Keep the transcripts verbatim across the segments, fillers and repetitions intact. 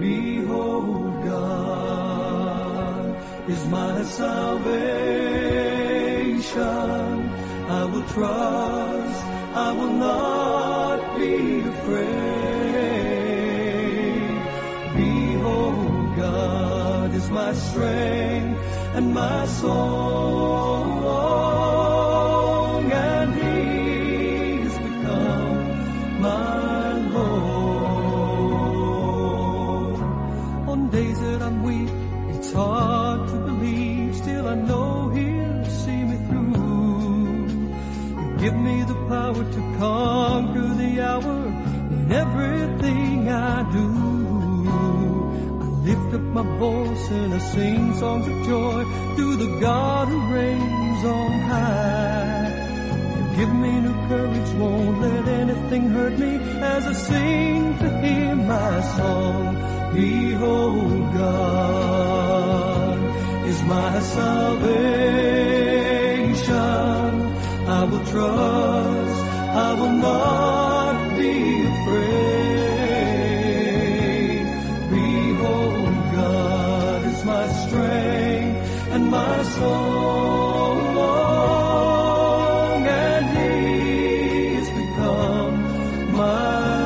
Behold, God is my salvation. I will trust, I will not be afraid. Behold, God is my strength and my song, and He has become my Lord. On days that I'm weak, it's hard to believe, still I know He'll see me through. Give me the power to conquer the hour in everything I do. I lift up my voice and I sing songs of joy to the God who reigns on high. You give me new courage, won't let anything hurt me as I sing to Him my song. Behold, God is my salvation. I will trust, I will not be afraid. Behold, God is my strength and my song, and He has become my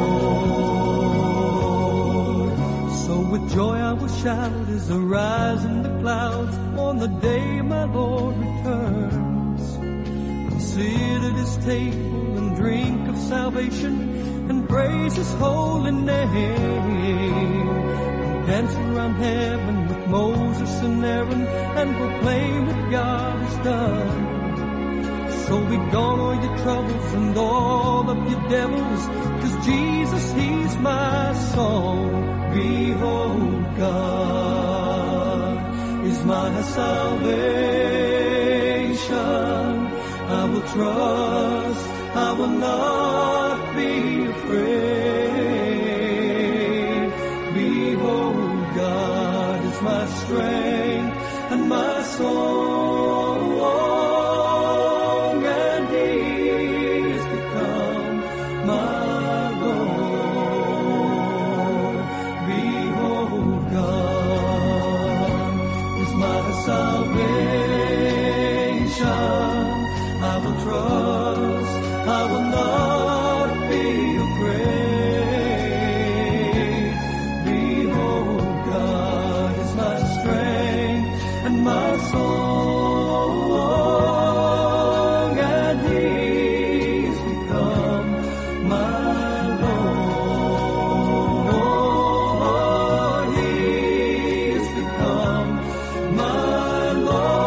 Lord. So with joy I will shout as I rise in the clouds on the day my Lord returns. Sit at His table and drink of salvation and praise His holy name. I'll dance around heaven with Moses and Aaron and proclaim what God has done. So be gone all your troubles and all of your devils, 'cause Jesus, He's my song. Behold, God is my salvation. I will trust, I will not be afraid. Behold, God is my strength and my song, and He has become my Lord. Behold, God is my salvation. I will trust, I will not be afraid. Behold, God is my strength and my song, and He has become my Lord. He has become my Lord.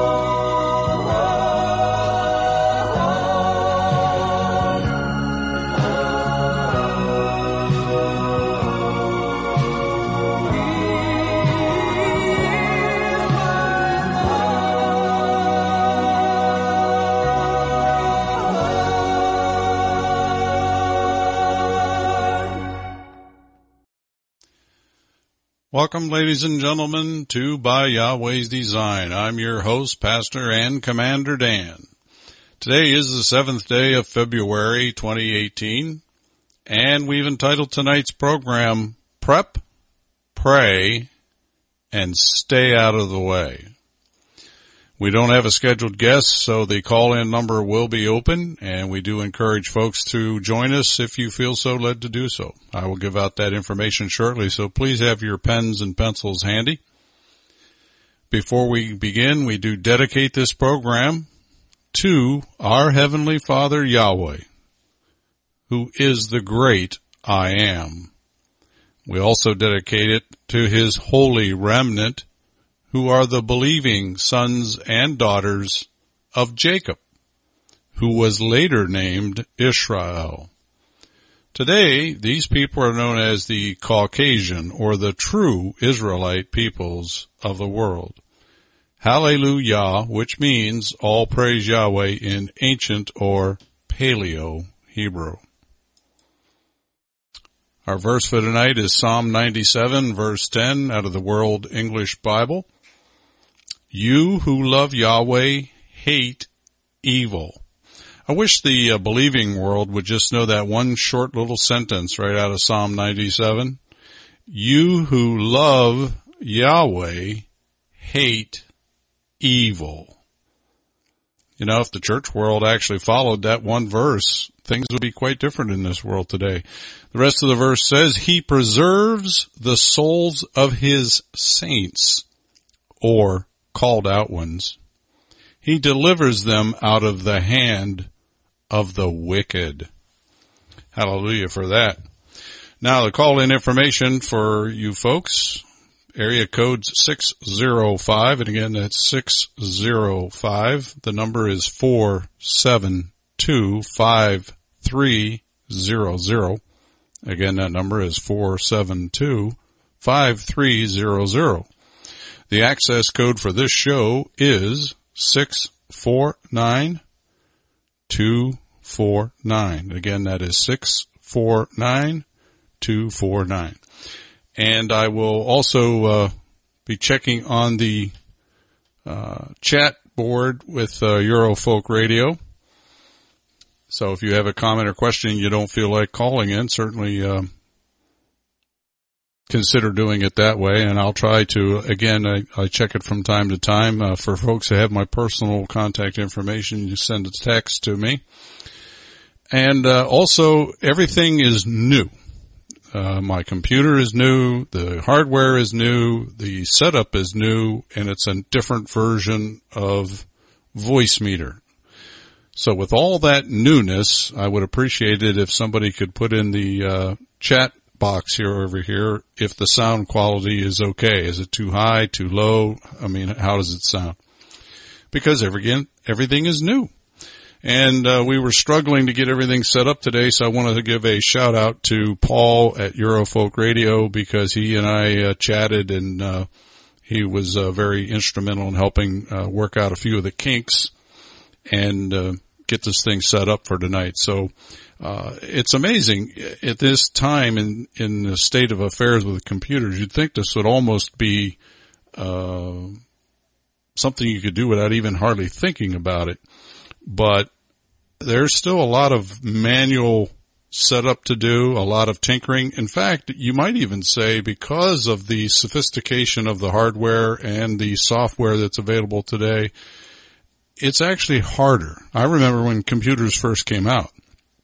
Welcome, ladies and gentlemen, to By Yahweh's Design. I'm your host, Pastor and Commander Dan. Today is the seventh day of February twenty eighteen, and we've entitled tonight's program, Prep, Pray, and Stay Out of the Way. We don't have a scheduled guest, so the call-in number will be open, and we do encourage folks to join us if you feel so led to do so. I will give out that information shortly, so please have your pens and pencils handy. Before we begin, we do dedicate this program to our Heavenly Father Yahweh, who is the great I Am. We also dedicate it to His holy remnant, who are the believing sons and daughters of Jacob, who was later named Israel. Today, these people are known as the Caucasian, or the true Israelite peoples of the world. Hallelujah, which means all praise Yahweh in ancient or Paleo Hebrew. Our verse for tonight is Psalm ninety-seven, verse ten, out of the World English Bible. You who love Yahweh hate evil. I wish the uh, believing world would just know that one short little sentence right out of Psalm ninety-seven. you who love Yahweh hate evil. You know, if the church world actually followed that one verse, things would be quite different in this world today. The rest of the verse says, he preserves the souls of his saints, or called out ones. He delivers them out of the hand of the wicked. Hallelujah for that. Now the call-in information for you folks, area code six zero five, and again that's six zero five. The number is four seven two five three zero zero. Again, that number is four seven two five three zero zero. The access code for this show is six four nine two four nine. Again, that is six four nine two four nine. And I will also uh, be checking on the uh, chat board with uh, Eurofolk Radio. So if you have a comment or question you don't feel like calling in, certainly uh, consider doing it that way. And I'll try to, again, I, I check it from time to time. Uh, for folks who have my personal contact information, you send a text to me. And uh, also, everything is new. Uh, my computer is new, the hardware is new, the setup is new, and it's a different version of Voicemeeter. So with all that newness, I would appreciate it if somebody could put in the uh, chat box here over here if the sound quality is okay. Is it too high, too low? I mean, how does it sound? Because again, everything is new. And uh, we were struggling to get everything set up today, so I wanted to give a shout out to Paul at Eurofolk Radio because he and I uh, chatted, and uh, he was uh, very instrumental in helping uh, work out a few of the kinks and uh, get this thing set up for tonight. So uh, it's amazing at this time in in the state of affairs with computers. You'd think this would almost be uh, something you could do without even hardly thinking about it. But there's still a lot of manual setup to do, a lot of tinkering. In fact, you might even say because of the sophistication of the hardware and the software that's available today, it's actually harder. I remember when computers first came out,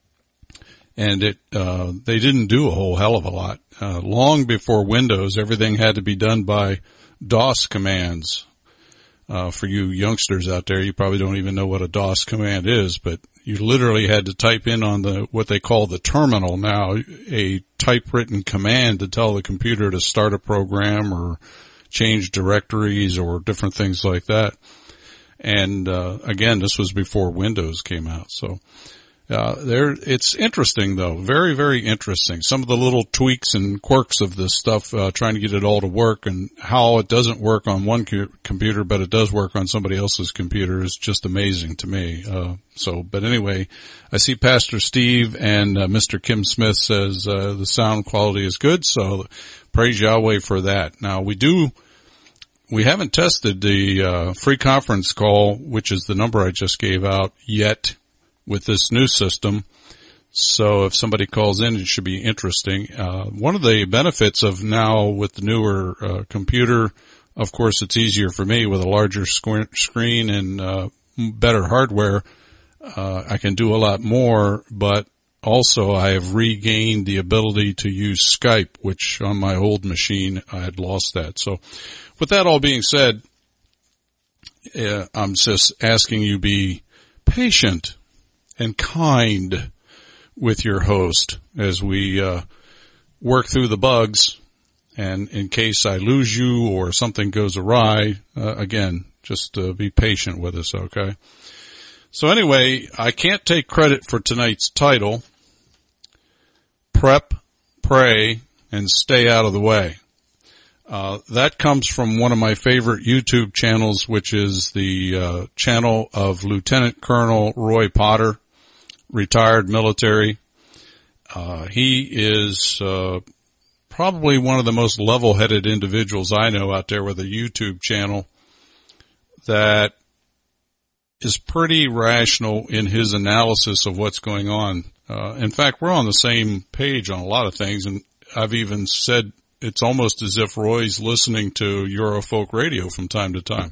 and it uh they didn't do a whole hell of a lot. Uh, long before Windows, everything had to be done by DOS commands. Uh, for you youngsters out there, you probably don't even know what a DOS command is, but you literally had to type in on the, what they call the terminal now, a typewritten command to tell the computer to start a program or change directories or different things like that. And, uh, again, this was before Windows came out, so. Uh, there, it's interesting though, very, very interesting. Some of the little tweaks and quirks of this stuff, uh, trying to get it all to work and how it doesn't work on one co- computer, but it does work on somebody else's computer is just amazing to me. Uh, so, but anyway, I see Pastor Steve and uh, Mister Kim Smith says, uh, the sound quality is good. So praise Yahweh for that. Now we do, we haven't tested the, uh, free conference call, which is the number I just gave out yet, with this new system. So if somebody calls in, it should be interesting. Uh, one of the benefits of now with the newer uh, computer, of course, it's easier for me with a larger sc- screen and uh, better hardware. Uh, I can do a lot more, but also I have regained the ability to use Skype, which on my old machine I had lost that. So with that all being said, uh, I'm just asking you be patient and kind with your host as we uh work through the bugs. And in case I lose you or something goes awry, uh, again, just uh, be patient with us, okay? So anyway, I can't take credit for tonight's title, Prep, Pray, and Stay Out of the Way. Uh, that comes from one of my favorite YouTube channels, which is the uh channel of Lieutenant Colonel Roy Potter, retired military. Uh, he is, uh, probably one of the most level-headed individuals I know out there with a YouTube channel that is pretty rational in his analysis of what's going on. Uh, in fact, we're on the same page on a lot of things, and I've even said it's almost as if Roy's listening to Eurofolk radio from time to time.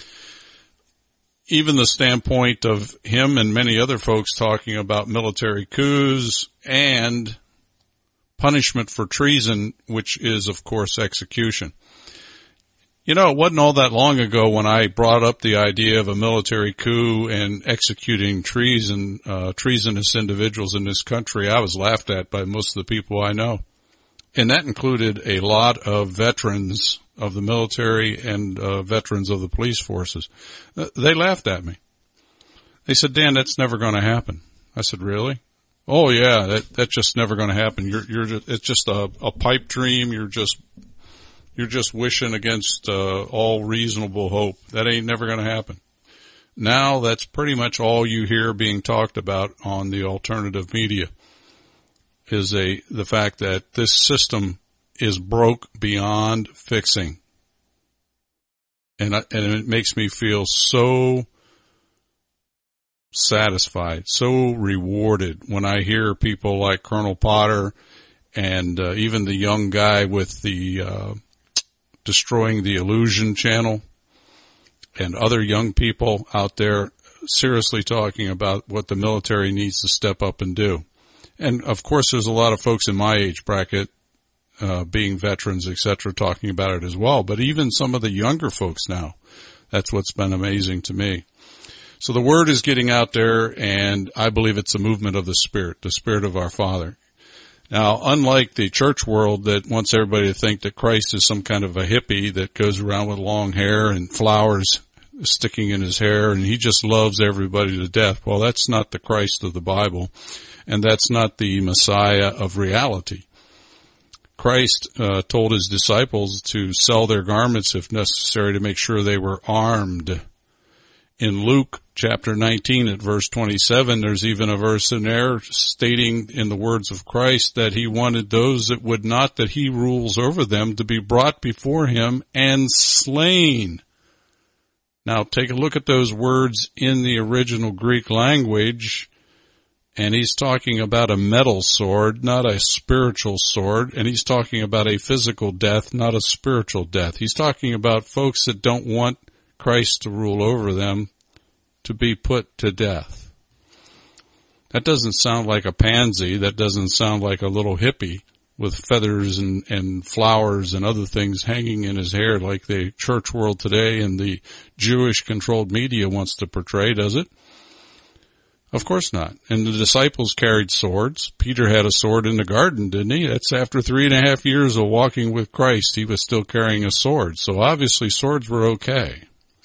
Even the standpoint of him and many other folks talking about military coups and punishment for treason, which is, of course, execution. You know, it wasn't all that long ago when I brought up the idea of a military coup and executing treason, uh, treasonous individuals in this country. I was laughed at by most of the people I know. And that included a lot of veterans of the military and uh, veterans of the police forces. They laughed at me. They said, Dan, that's never going to happen. I said, really? Oh yeah, that that's just never going to happen. You're you're just, it's just a, a pipe dream. You're just you're just wishing against uh, all reasonable hope. That ain't never going to happen. Now that's pretty much all you hear being talked about on the alternative media is a the fact that this system is broke beyond fixing. And I, and it makes me feel so satisfied, so rewarded when I hear people like Colonel Potter and uh, even the young guy with the uh, Destroying the Illusion channel and other young people out there seriously talking about what the military needs to step up and do. And of course there's a lot of folks in my age bracket Uh, being veterans, et cetera, talking about it as well. But even some of the younger folks now, that's what's been amazing to me. So the word is getting out there, and I believe it's a movement of the Spirit, the Spirit of our Father. Now, unlike the church world that wants everybody to think that Christ is some kind of a hippie that goes around with long hair and flowers sticking in his hair, and he just loves everybody to death. Well, that's not the Christ of the Bible, and that's not the Messiah of reality. Christ uh, told his disciples to sell their garments if necessary to make sure they were armed. In Luke chapter nineteen at verse twenty-seven, there's even a verse in there stating in the words of Christ that he wanted those that would not that he rules over them to be brought before him and slain. Now take a look at those words in the original Greek language. And he's talking about a metal sword, not a spiritual sword. And he's talking about a physical death, not a spiritual death. He's talking about folks that don't want Christ to rule over them to be put to death. That doesn't sound like a pansy. That doesn't sound like a little hippie with feathers and, and flowers and other things hanging in his hair like the church world today and the Jewish-controlled media wants to portray, does it? Of course not. And the disciples carried swords. Peter had a sword in the garden, didn't he? That's after three and a half years of walking with Christ. He was still carrying a sword. So obviously swords were okay.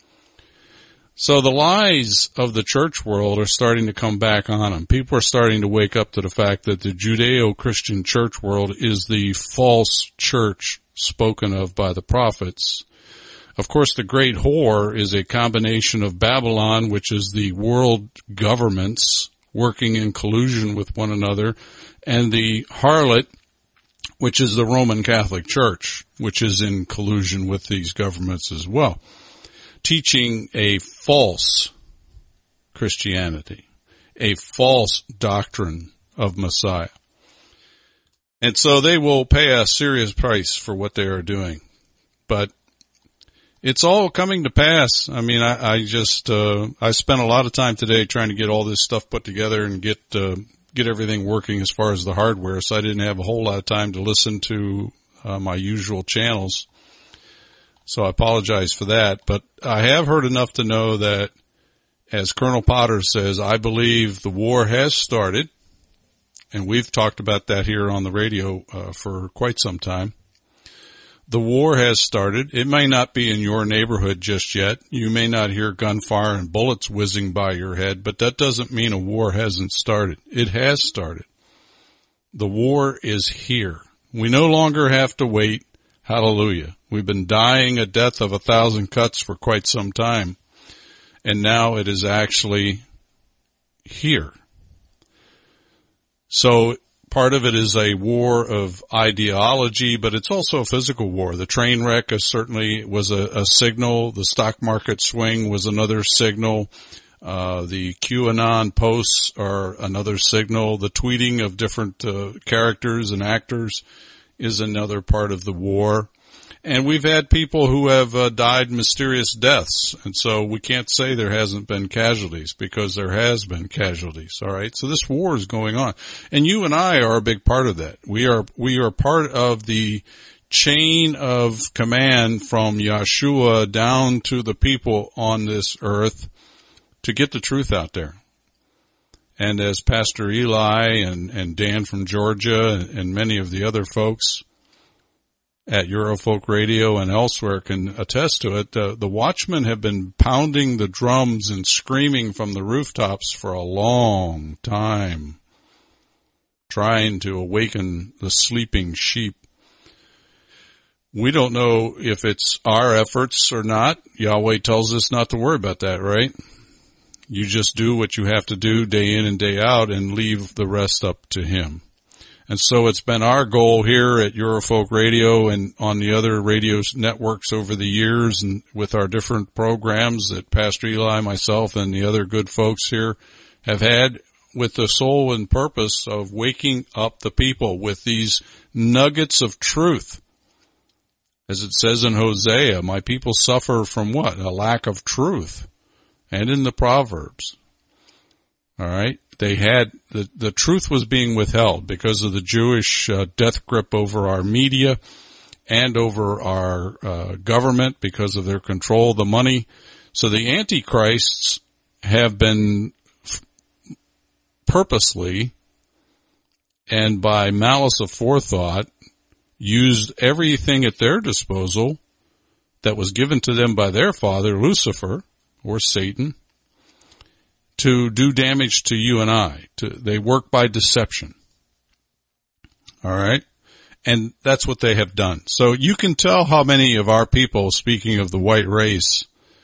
So the lies of the church world are starting to come back on them. People are starting to wake up to the fact that the Judeo-Christian church world is the false church spoken of by the prophets. Of course, the great whore is a combination of Babylon, which is the world governments working in collusion with one another, and the harlot, which is the Roman Catholic Church, which is in collusion with these governments as well, teaching a false Christianity, a false doctrine of Messiah. And so they will pay a serious price for what they are doing. But it's all coming to pass. I mean, I, I just, uh, I spent a lot of time today trying to get all this stuff put together and get, uh, get everything working as far as the hardware. So I didn't have a whole lot of time to listen to, uh, my usual channels. So I apologize for that. But I have heard enough to know that, as Colonel Potter says, I believe the war has started. And we've talked about that here on the radio, uh, for quite some time. The war has started. It may not be in your neighborhood just yet. You may not hear gunfire and bullets whizzing by your head, but that doesn't mean a war hasn't started. It has started. The war is here. We no longer have to wait. Hallelujah. We've been dying a death of a thousand cuts for quite some time, and now it is actually here. So part of it is a war of ideology, but it's also a physical war. The train wreck is certainly was a, a signal. The stock market swing was another signal. Uh, the QAnon posts are another signal. The tweeting of different uh, characters and actors is another part of the war. And we've had people who have uh, died mysterious deaths. And so we can't say there hasn't been casualties, because there has been casualties. All right. So this war is going on. And you and I are a big part of that. We are, we are part of the chain of command from Yeshua down to the people on this earth to get the truth out there. And as Pastor Eli and, and Dan from Georgia and, and many of the other folks at Eurofolk Radio and elsewhere can attest to it, uh, the watchmen have been pounding the drums and screaming from the rooftops for a long time, trying to awaken the sleeping sheep. We don't know if it's our efforts or not. Yahweh tells us not to worry about that, right? You just do what you have to do day in and day out and leave the rest up to Him. And so it's been our goal here at Eurofolk Radio and on the other radio networks over the years, and with our different programs that Pastor Eli, myself, and the other good folks here have had, with the soul and purpose of waking up the people with these nuggets of truth. As it says in Hosea, my people suffer from what? A lack of truth. And in the Proverbs. All right. They had, the, the truth was being withheld because of the Jewish uh, death grip over our media and over our uh, government, because of their control of the money. So the Antichrists have been f- purposely and by malice of forethought used everything at their disposal that was given to them by their father, Lucifer, or Satan, to do damage to you and I. To, they work by deception. All right? And that's what they have done. So you can tell how many of our people, speaking of the white race,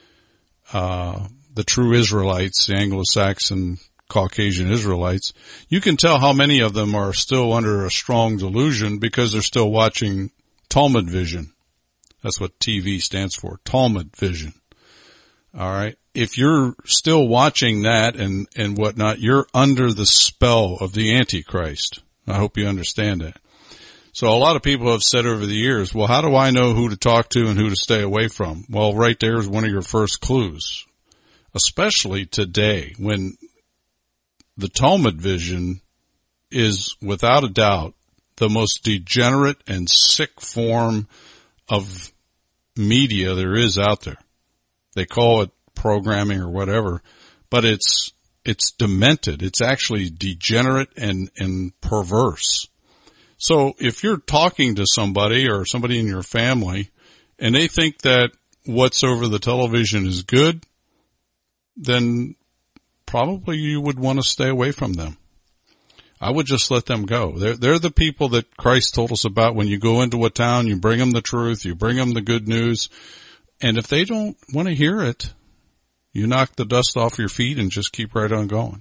uh, the true Israelites, the Anglo-Saxon Caucasian Israelites, you can tell how many of them are still under a strong delusion because they're still watching Talmud vision. That's what T V stands for, Talmud vision. All right. If you're still watching that and, and whatnot, you're under the spell of the Antichrist. I hope you understand that. So a lot of people have said over the years, well, how do I know who to talk to and who to stay away from? Well, right there is one of your first clues, especially today when the Talmud vision is without a doubt the most degenerate and sick form of media there is out there. They call it programming or whatever, but it's, it's demented. It's actually degenerate and, and perverse. So if you're talking to somebody or somebody in your family and they think that what's over the television is good, then probably you would want to stay away from them. I would just let them go. They're, they're the people that Christ told us about. When you go into a town, you bring them the truth, you bring them the good news. And if they don't want to hear it, you knock the dust off your feet and just keep right on going.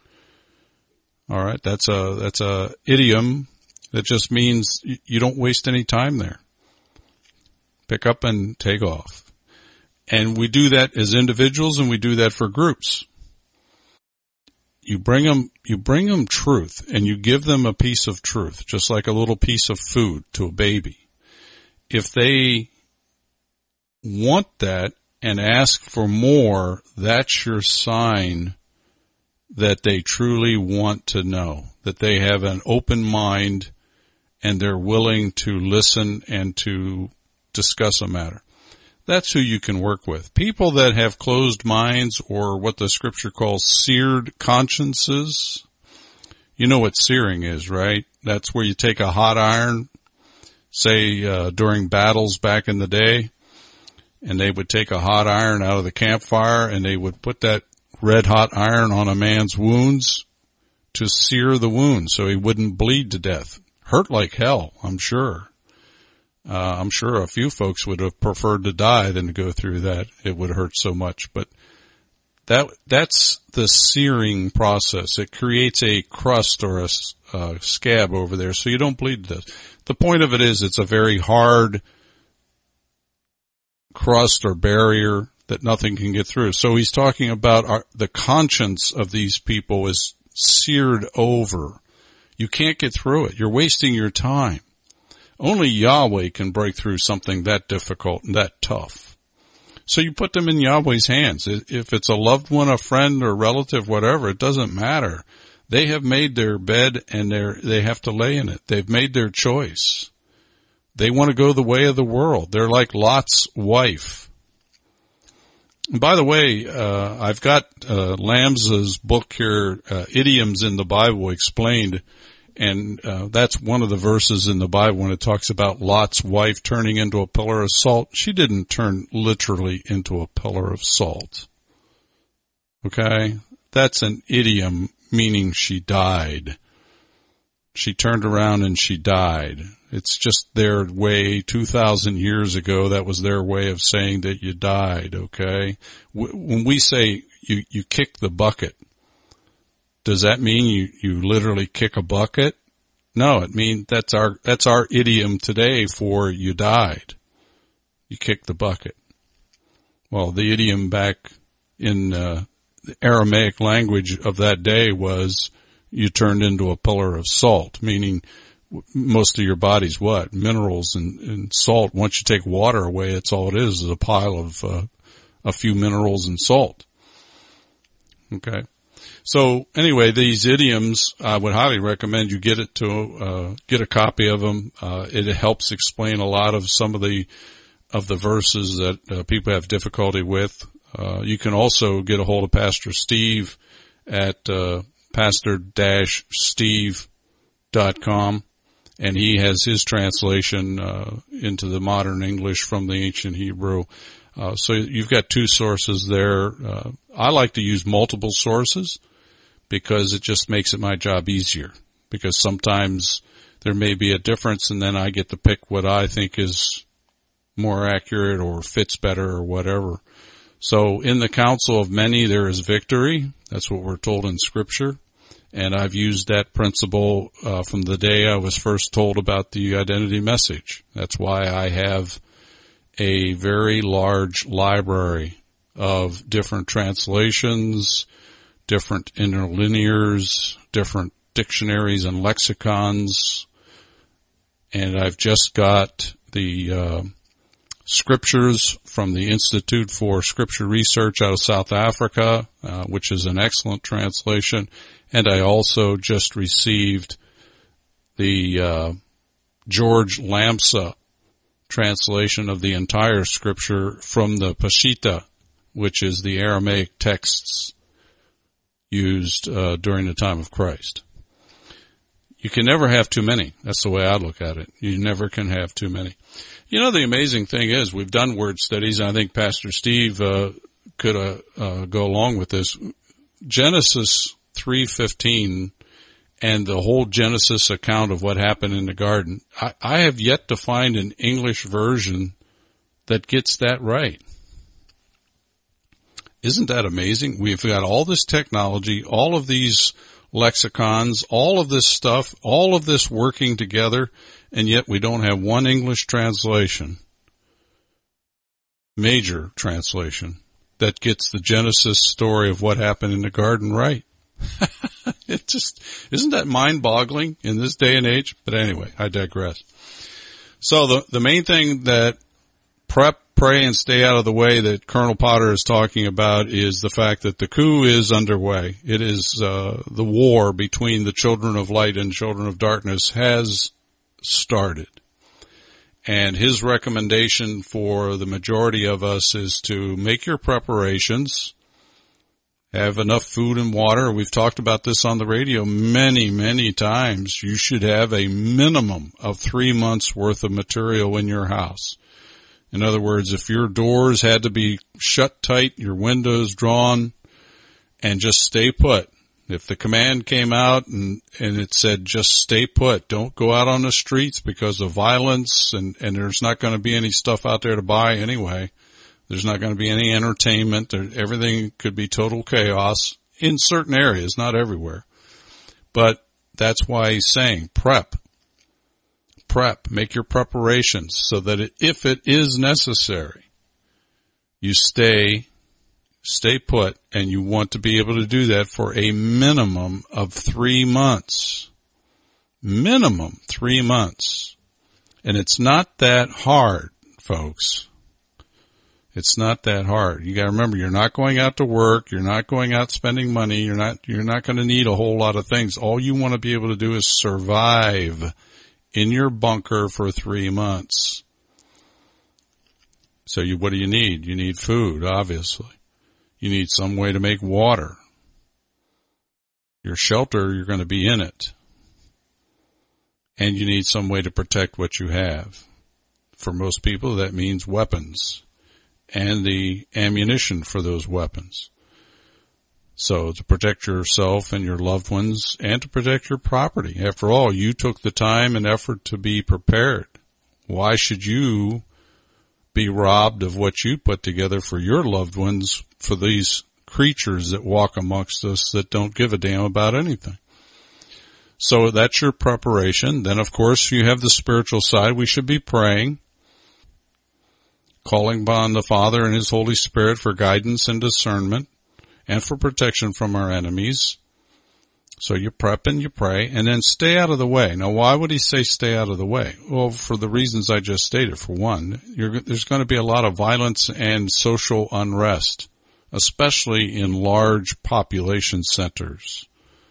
All right. That's a, that's a idiom that just means you don't waste any time there. Pick up and take off. And we do that as individuals and we do that for groups. You bring them, you bring them truth and you give them a piece of truth, just like a little piece of food to a baby. If they want that and ask for more, that's your sign that they truly want to know, that they have an open mind and they're willing to listen and to discuss a matter. That's who you can work with. People that have closed minds or what the scripture calls seared consciences. You know what searing is, right? That's where you take a hot iron, say uh, during battles back in the day, and they would take a hot iron out of the campfire and they would put that red hot iron on a man's wounds to sear the wound so he wouldn't bleed to death. Hurt like hell, I'm sure. Uh, I'm sure a few folks would have preferred to die than to go through that. It would hurt so much, but that, that's the searing process. It creates a crust or a uh, scab over there so you don't bleed to death. The point of it is it's a very hard crust or barrier that nothing can get through. So he's talking about our, the conscience of these people is seared over. You can't get through it. You're wasting your time. Only Yahweh can break through something that difficult and that tough. So you put them in Yahweh's hands. If it's a loved one, a friend, or relative, whatever, it doesn't matter. They have made their bed and they're, they have to lay in it. They've made their choice. They want to go the way of the world. They're like Lot's wife. And by the way, uh, I've got, uh, Lambs's book here, uh, Idioms in the Bible Explained. And, uh, that's one of the verses in the Bible when it talks about Lot's wife turning into a pillar of salt. She didn't turn literally into a pillar of salt. Okay? That's an idiom, meaning she died. She turned around and she died. It's just their way two thousand years ago. That was their way of saying that you died, okay? When we say you, you kick the bucket, does that mean you, you literally kick a bucket? No, it means that's our, that's our idiom today for you died. You kick the bucket. Well, the idiom back in, uh, the Aramaic language of that day was you turned into a pillar of salt, meaning most of your body's what? Minerals and, and salt. Once you take water away, it's all it is, is a pile of, uh, a few minerals and salt. Okay. So anyway, these idioms, I would highly recommend you get it to, uh, get a copy of them. Uh, it helps explain a lot of some of the, of the verses that uh, people have difficulty with. Uh, you can also get a hold of Pastor Steve at, uh, pastor dash steve dot com. And he has his translation, uh, into the modern English from the ancient Hebrew. Uh, so you've got two sources there. Uh, I like to use multiple sources because it just makes it my job easier, because sometimes there may be a difference and then I get to pick what I think is more accurate or fits better or whatever. So in the counsel of many, there is victory. That's what we're told in Scripture. And I've used that principle uh, from the day I was first told about the identity message. That's why I have a very large library of different translations, different interlinears, different dictionaries and lexicons. And I've just got the uh, scriptures from the Institute for Scripture Research out of South Africa, uh, which is an excellent translation. And I also just received the uh, George Lamsa translation of the entire Scripture from the Peshitta, which is the Aramaic texts used uh, during the time of Christ. You can never have too many. That's the way I look at it. You never can have too many. You know, the amazing thing is we've done word studies, and I think Pastor Steve uh, could uh, uh, go along with this. Genesis three fifteen and the whole Genesis account of what happened in the garden, I, I have yet to find an English version that gets that right. Isn't that amazing? We've got all this technology, all of these lexicons, all of this stuff, all of this working together, and yet we don't have one English translation, major translation, that gets the Genesis story of what happened in the garden right. It just, isn't that mind-boggling in this day and age? But anyway, I digress. So the, the main thing that prep, pray, and stay out of the way that Colonel Potter is talking about is the fact that the coup is underway. It is, uh, the war between the children of light and children of darkness has started. And his recommendation for the majority of us is to make your preparations, have enough food and water. We've talked about this on the radio many, many times. You should have a minimum of three months worth of material in your house. In other words, if your doors had to be shut tight, your windows drawn, and just stay put. If the command came out and, and it said just stay put, don't go out on the streets because of violence, and, and there's not going to be any stuff out there to buy anyway. There's not going to be any entertainment. There, everything could be total chaos in certain areas, not everywhere. But that's why he's saying prep. Prep. Make your preparations so that it, if it is necessary, you stay, stay put, and you want to be able to do that for a minimum of three months. Minimum three months. And it's not that hard, folks. It's not that hard. You got to remember, you're not going out to work. You're not going out spending money. You're not, you're not going to need a whole lot of things. All you want to be able to do is survive in your bunker for three months. So you, what do you need? You need food, obviously. You need some way to make water. Your shelter, you're going to be in it. And you need some way to protect what you have. For most people, that means weapons and the ammunition for those weapons. So to protect yourself and your loved ones and to protect your property. After all, you took the time and effort to be prepared. Why should you be robbed of what you put together for your loved ones for these creatures that walk amongst us that don't give a damn about anything? So that's your preparation. Then, of course, you have the spiritual side. We should be praying, calling upon the Father and His Holy Spirit for guidance and discernment and for protection from our enemies. So you prep and you pray, and then stay out of the way. Now, why would He say stay out of the way? Well, for the reasons I just stated. For one, you're, there's going to be a lot of violence and social unrest, especially in large population centers.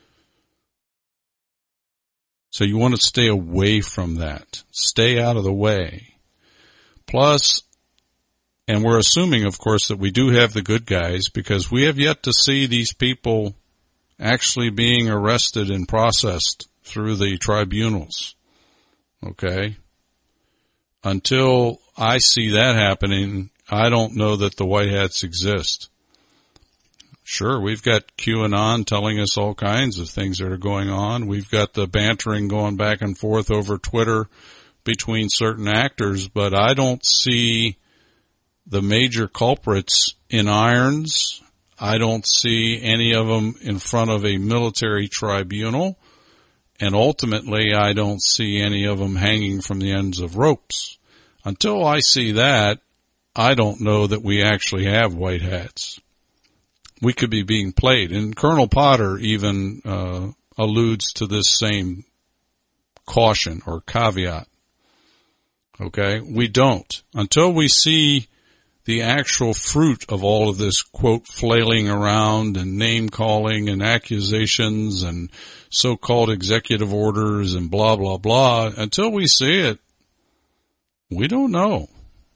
So you want to stay away from that. Stay out of the way. Plus, and we're assuming, of course, that we do have the good guys because we have yet to see these people actually being arrested and processed through the tribunals. Okay? Until I see that happening, I don't know that the white hats exist. Sure, we've got QAnon telling us all kinds of things that are going on. We've got the bantering going back and forth over Twitter between certain actors, but I don't see the major culprits in irons. I don't see any of them in front of a military tribunal. And ultimately, I don't see any of them hanging from the ends of ropes. Until I see that, I don't know that we actually have white hats. We could be being played. And Colonel Potter even uh, alludes to this same caution or caveat. Okay? We don't. Until we see the actual fruit of all of this, quote, flailing around and name-calling and accusations and so-called executive orders and blah, blah, blah, until we see it, we don't know.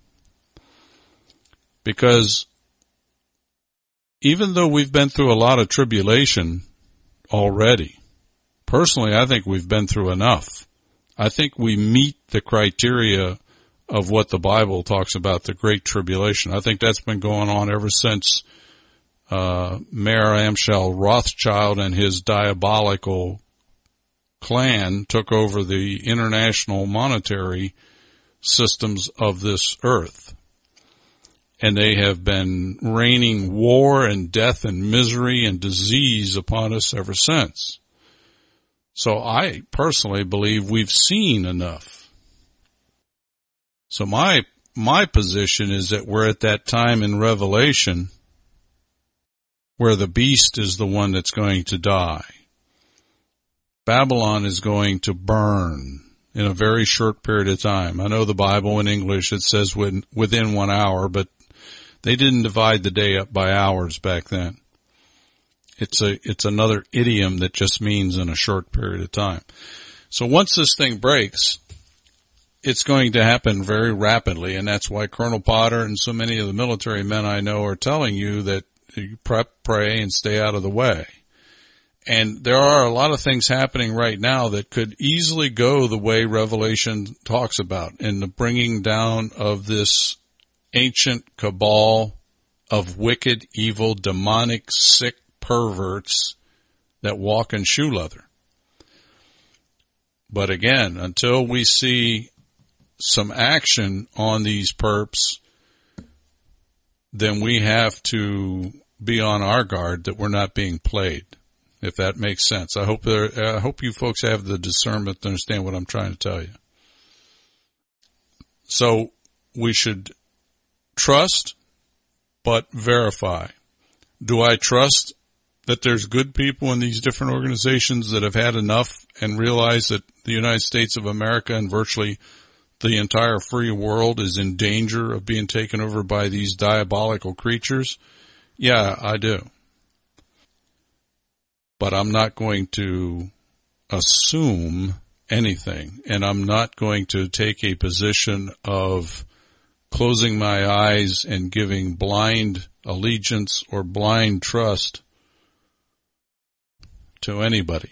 Because even though we've been through a lot of tribulation already, personally, I think we've been through enough. I think we meet the criteria of what the Bible talks about, the Great Tribulation. I think that's been going on ever since uh Mayer Amschel Rothschild and his diabolical clan took over the international monetary systems of this earth. And they have been raining war and death and misery and disease upon us ever since. So I personally believe we've seen enough. So my, my position is that we're at that time in Revelation where the beast is the one that's going to die. Babylon is going to burn in a very short period of time. I know the Bible in English, it says within one hour, but they didn't divide the day up by hours back then. It's a, it's another idiom that just means in a short period of time. So once this thing breaks, it's going to happen very rapidly, and that's why Colonel Potter and so many of the military men I know are telling you that you prep, pray, and stay out of the way. And there are a lot of things happening right now that could easily go the way Revelation talks about in the bringing down of this ancient cabal of wicked, evil, demonic, sick perverts that walk in shoe leather. But again, until we see some action on these perps, then we have to be on our guard that we're not being played, if that makes sense. I hope there, I hope you folks have the discernment to understand what I'm trying to tell you. So we should trust, but verify. Do I trust that there's good people in these different organizations that have had enough and realize that the United States of America and virtually the entire free world is in danger of being taken over by these diabolical creatures? Yeah, I do. But I'm not going to assume anything, and I'm not going to take a position of closing my eyes and giving blind allegiance or blind trust to anybody.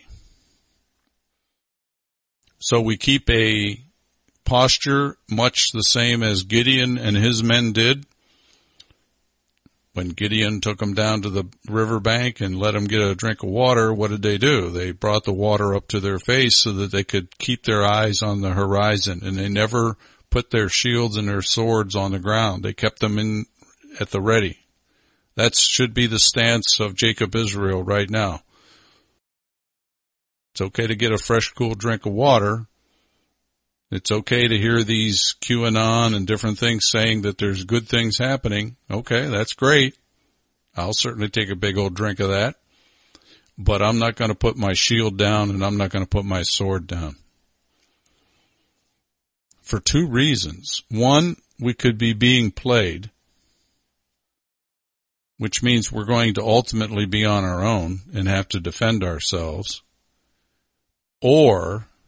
So we keep a posture much the same as Gideon and his men did. When Gideon took them down to the riverbank and let them get a drink of water, what did they do? They brought the water up to their face so that they could keep their eyes on the horizon, and they never put their shields and their swords on the ground. They kept them in at the ready. That should be the stance of Jacob Israel right now. It's okay to get a fresh, cool drink of water. It's okay to hear these QAnon and different things saying that there's good things happening. Okay, that's great. I'll certainly take a big old drink of that. But I'm not going to put my shield down, and I'm not going to put my sword down. For two reasons. One, we could be being played, which means we're going to ultimately be on our own and have to defend ourselves. Or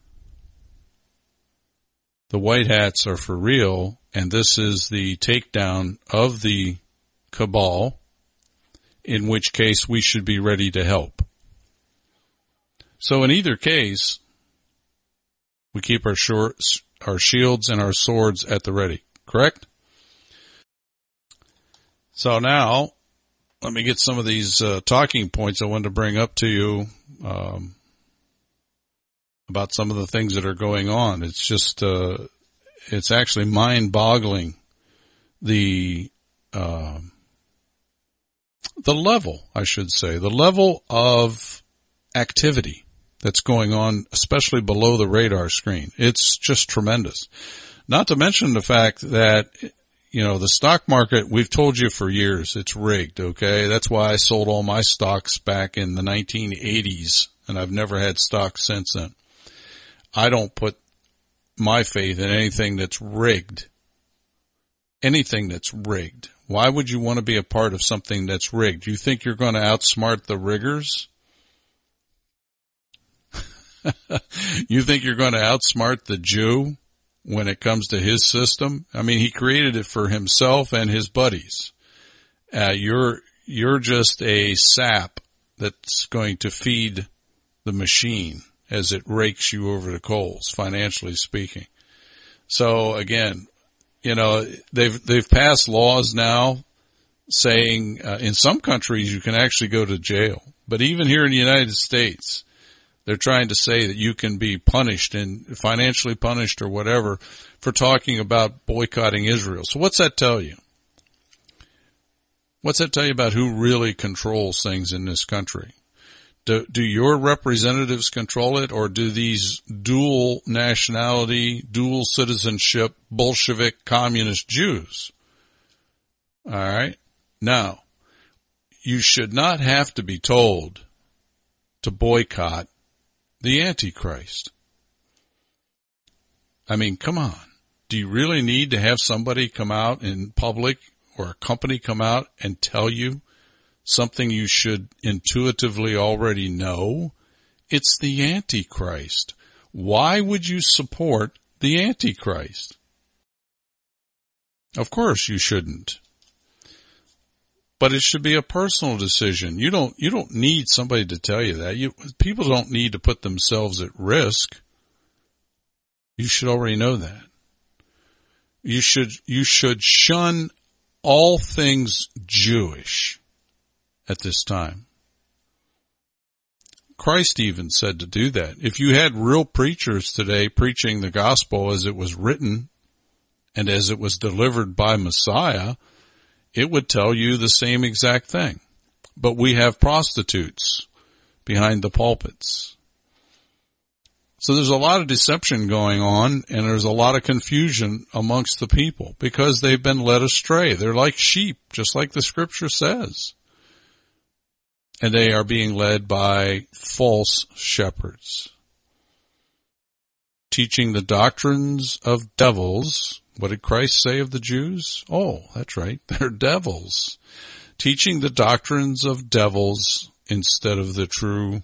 the white hats are for real, and this is the takedown of the cabal, in which case we should be ready to help. So in either case, we keep our shorts, our shields and our swords at the ready, correct? So now, let me get some of these uh, talking points I wanted to bring up to you um, about some of the things that are going on. It's just, uh, it's actually mind-boggling the, uh, the level, I should say, the level of activity that's going on, especially below the radar screen. It's just tremendous. Not to mention the fact that, you know, the stock market, we've told you for years, it's rigged, okay? That's why I sold all my stocks back in the nineteen eighties, and I've never had stocks since then. I don't put my faith in anything that's rigged. Anything that's rigged. Why would you want to be a part of something that's rigged? You think you're going to outsmart the riggers? You think you're going to outsmart the Jew when it comes to his system? I mean, he created it for himself and his buddies. Uh, you're, you're just a sap that's going to feed the machine as it rakes you over the coals, financially speaking. So again, you know, they've, they've passed laws now saying, uh, in some countries you can actually go to jail. But even here in the United States, they're trying to say that you can be punished and financially punished or whatever for talking about boycotting Israel. So what's that tell you? What's that tell you about who really controls things in this country? Do, do your representatives control it, or do these dual nationality, dual citizenship, Bolshevik communist Jews? All right. Now, you should not have to be told to boycott the Antichrist. I mean, come on. Do you really need to have somebody come out in public or a company come out and tell you something you should intuitively already know? It's the Antichrist. Why would you support the Antichrist? Of course you shouldn't. But it should be a personal decision. You don't, you don't need somebody to tell you that. You, people don't need to put themselves at risk. You should already know that. You should, you should shun all things Jewish at this time. Christ even said to do that. If you had real preachers today preaching the gospel as it was written and as it was delivered by Messiah, it would tell you the same exact thing. But we have prostitutes behind the pulpits. So there's a lot of deception going on, and there's a lot of confusion amongst the people because they've been led astray. They're like sheep, just like the scripture says. And they are being led by false shepherds, teaching the doctrines of devils. What did Christ say of the Jews? Oh, that's right. They're devils. Teaching the doctrines of devils instead of the true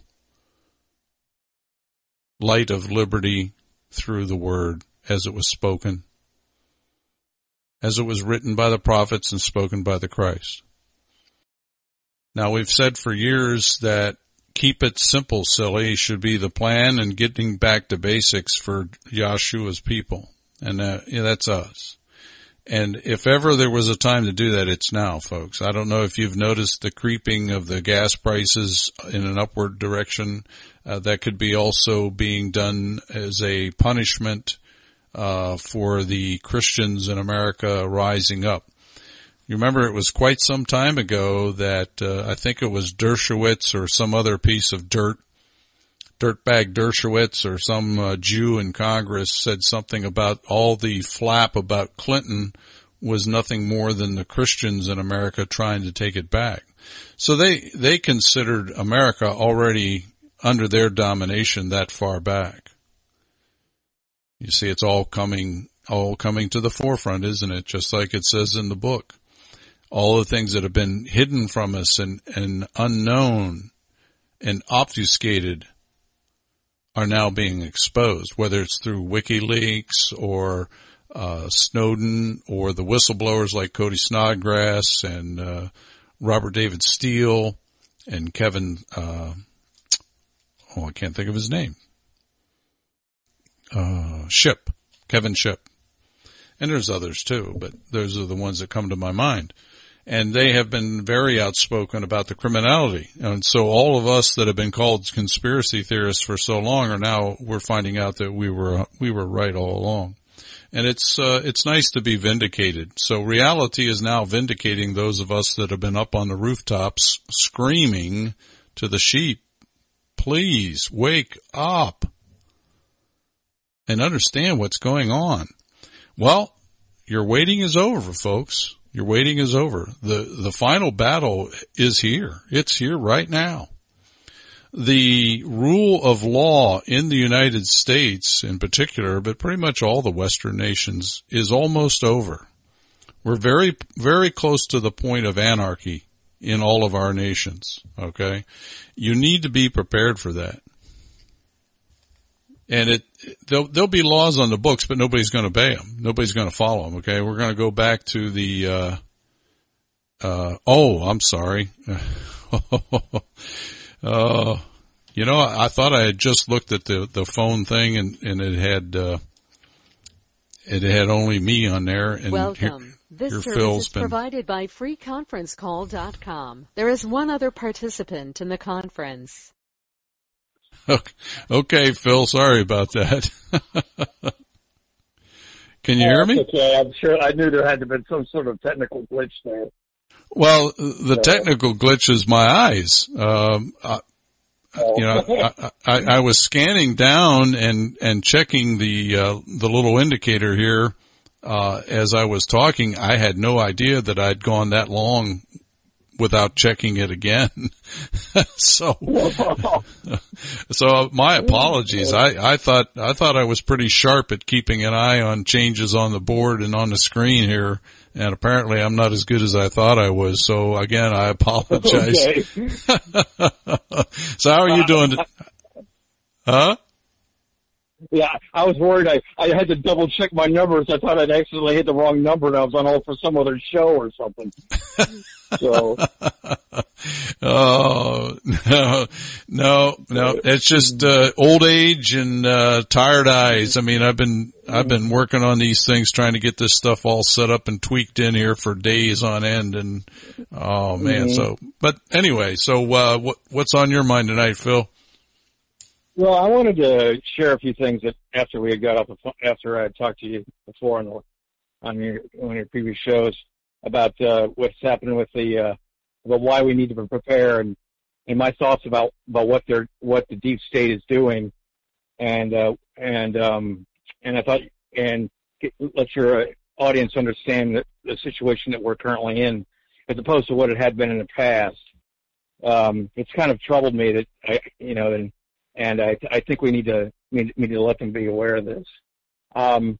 light of liberty through the word as it was spoken, as it was written by the prophets and spoken by the Christ. Now, we've said for years that keep it simple, silly, should be the plan, and getting back to basics for Yahshua's people. And uh, yeah, that's us. And if ever there was a time to do that, it's now, folks. I don't know if you've noticed the creeping of the gas prices in an upward direction. Uh, that could be also being done as a punishment uh for the Christians in America rising up. You remember it was quite some time ago that uh, I think it was Dershowitz or some other piece of dirt, dirtbag Dershowitz or some uh, Jew in Congress said something about all the flap about Clinton was nothing more than the Christians in America trying to take it back. So they, they considered America already under their domination that far back. You see, it's all coming, all coming to the forefront, isn't it? Just like it says in the book. All the things that have been hidden from us and, and unknown and obfuscated are now being exposed, whether it's through WikiLeaks or uh Snowden or the whistleblowers like Cody Snodgrass and uh Robert David Steele and Kevin, uh oh, I can't think of his name. Uh, Ship, Kevin Ship. And there's others too, but those are the ones that come to my mind. And they have been very outspoken about the criminality. And so all of us that have been called conspiracy theorists for so long are now, we're finding out that we were, we were right all along. And it's, uh, it's nice to be vindicated. So reality is now vindicating those of us that have been up on the rooftops screaming to the sheep, please wake up and understand what's going on. Well, your waiting is over, folks. Your waiting is over. The, the final battle is here. It's here right now. The rule of law in the United States in particular, but pretty much all the Western nations, is almost over. We're very, very close to the point of anarchy in all of our nations. Okay. You need to be prepared for that. And it, there'll, there'll be laws on the books, but nobody's going to obey them. Nobody's going to follow them. Okay. We're going to go back to the, uh, uh, oh, I'm sorry. uh, you know, I thought I had just looked at the, the phone thing and, and it had, uh, it had only me on there. And Welcome. Here, this here service Phil's is been provided by free conference call dot com. There is one other participant in the conference. Okay, Phil, sorry about that. Can you oh, hear me? Okay, I'm sure. I knew there had to have been some sort of technical glitch there. Well, the technical glitch is my eyes. Um, I, oh. you know, I, I, I was scanning down and, and checking the, uh, the little indicator here, uh, as I was talking. I had no idea that I'd gone that long without checking it again. so, so my apologies. I, I thought, I thought I was pretty sharp at keeping an eye on changes on the board and on the screen here. And apparently I'm not as good as I thought I was. So again, I apologize. Okay. So how are you doing? Huh? Yeah, I was worried. I, I had to double check my numbers. I thought I'd accidentally hit the wrong number and I was on hold for some other show or something. So. Oh, no, no, no. It's just, uh, old age and, uh, tired eyes. I mean, I've been, I've been working on these things, trying to get this stuff all set up and tweaked in here for days on end. And, oh man. Mm-hmm. So, but anyway, so, uh, what, what's on your mind tonight, Phil? Well, I wanted to share a few things that after we had got off the phone, after I had talked to you before on, the, on your, one of your previous shows about, uh, what's happening with the, uh, about why we need to prepare and, and my thoughts about, about what they're, what the deep state is doing. And, uh, and, um, and I thought, and get, let your audience understand the, the situation that we're currently in as opposed to what it had been in the past. Um, it's kind of troubled me that I, you know, and, and I, I think we need to me, me to let them be aware of this. Um,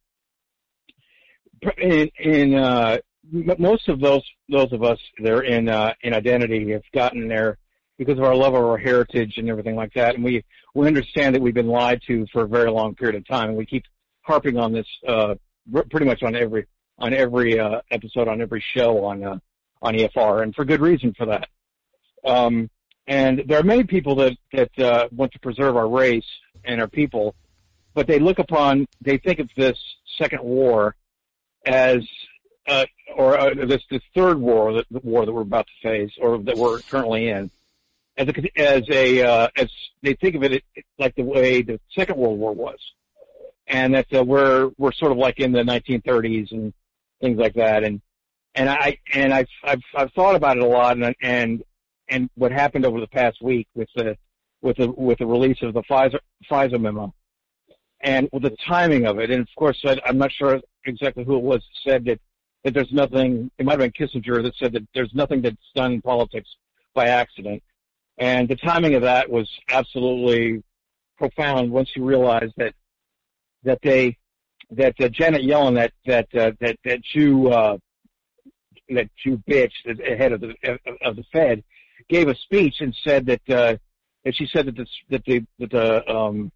in, in uh, most of those those of us that are in uh, in identity have gotten there because of our love of our heritage and everything like that, and we we understand that we've been lied to for a very long period of time, and we keep harping on this uh, pretty much on every on every uh, episode, on every show on uh, on E F R, and for good reason for that. Um, and there are many people that that uh, want to preserve our race and our people, but they look upon, they think of this second war as, uh, or uh, this this third war, the, the war that we're about to face, or that we're currently in, as a as a uh, as they think of it like the way the Second World War was, and that uh, we're we're sort of like in the nineteen thirties and things like that, and and I and I've I've I've thought about it a lot, and and and what happened over the past week with the with the with the release of the FISA FISA memo, and with the timing of it, and of course I, I'm not sure exactly who it was that said that that there's nothing. It might have been Kissinger that said that there's nothing that's done in politics by accident. And the timing of that was absolutely profound once you realize that that they that uh, Janet Yellen, that that uh, that that Jew uh, that Jew bitch, the head of the of the Fed, gave a speech and said that uh, that she said that the that the that the um,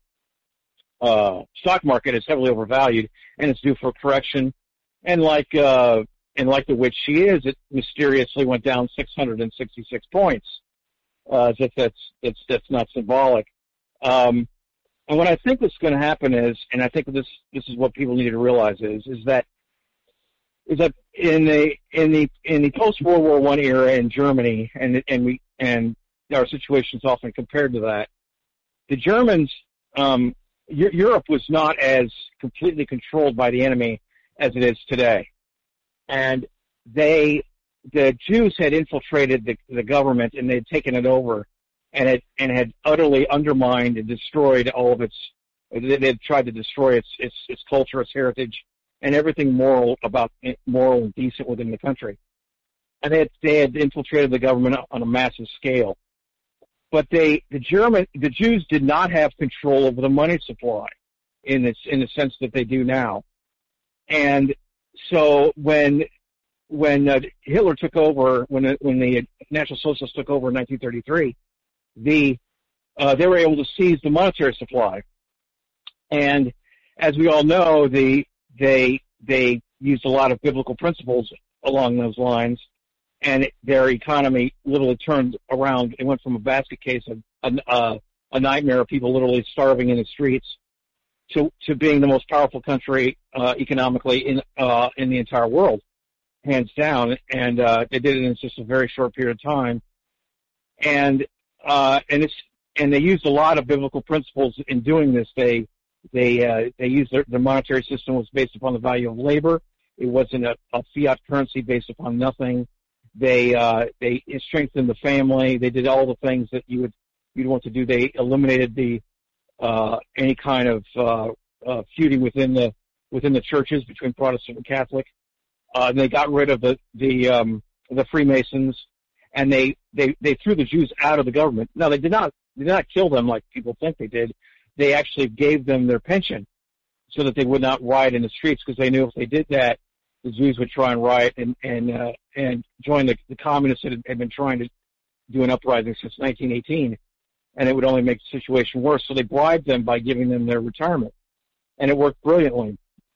uh, stock market is heavily overvalued and it's due for correction. And like uh, and like the witch she is, it mysteriously went down six hundred sixty-six points. Uh, that that's, that's, that's not symbolic. Um, and what I think is going to happen is, and I think this, this is what people need to realize is, is that, is that in the, in the, in the post-World War One era in Germany, and, and we, and our situation's often compared to that, the Germans, um, Europe was not as completely controlled by the enemy as it is today. And they, the Jews had infiltrated the, the government and they'd taken it over and it, and had utterly undermined and destroyed all of its, they had tried to destroy its, its, its culture, its heritage, and everything moral about, moral and decent within the country. And they had, they had infiltrated the government on a massive scale. But they, the German, the Jews did not have control over the money supply in this, in the sense that they do now. And so when, When uh, Hitler took over, when the, when the National Socialists took over in nineteen thirty-three, the uh, they were able to seize the monetary supply, and as we all know, the they they used a lot of biblical principles along those lines, and it, their economy literally turned around. It went from a basket case of a, uh, a nightmare of people literally starving in the streets to to being the most powerful country uh, economically in uh, in the entire world. Hands down, and uh, they did it in just a very short period of time, and uh, and it's and they used a lot of biblical principles in doing this. They they uh, they used their, their monetary system was based upon the value of labor. It wasn't a, a fiat currency based upon nothing. They uh, they strengthened the family. They did all the things that you would you'd want to do. They eliminated the uh, any kind of uh, uh, feuding within the within the churches between Protestant and Catholic. Uh, they got rid of the the um, the Freemasons, and they, they, they threw the Jews out of the government. No, they did not they did not kill them like people think they did. They actually gave them their pension so that they would not riot in the streets, because they knew if they did that, the Jews would try and riot and and uh, and join the, the communists that had, had been trying to do an uprising since nineteen eighteen, and it would only make the situation worse. So they bribed them by giving them their retirement, and it worked brilliantly.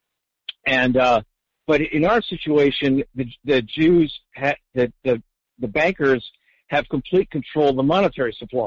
And uh, But in our situation, the, the Jews, ha, the, the the bankers have complete control of the monetary supply,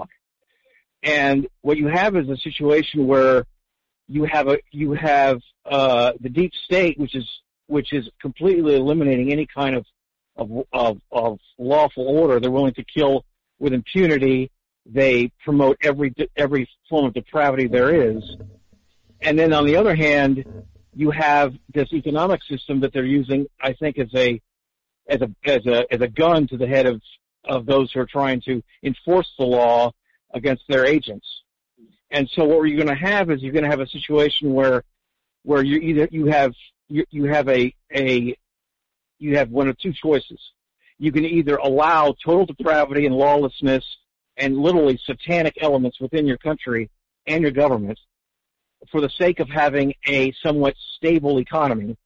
and what you have is a situation where you have a you have uh, the deep state, which is which is completely eliminating any kind of of, of of lawful order. They're willing to kill with impunity. They promote every every form of depravity there is, and then on the other hand, you have this economic system that they're using, I think, as a as a as a as a gun to the head of of those who are trying to enforce the law against their agents. And so, what you're going to have is you're going to have a situation where where you either you have you, you have a a you have one of two choices. You can either allow total depravity and lawlessness and literally satanic elements within your country and your government, for the sake of having a somewhat stable economy,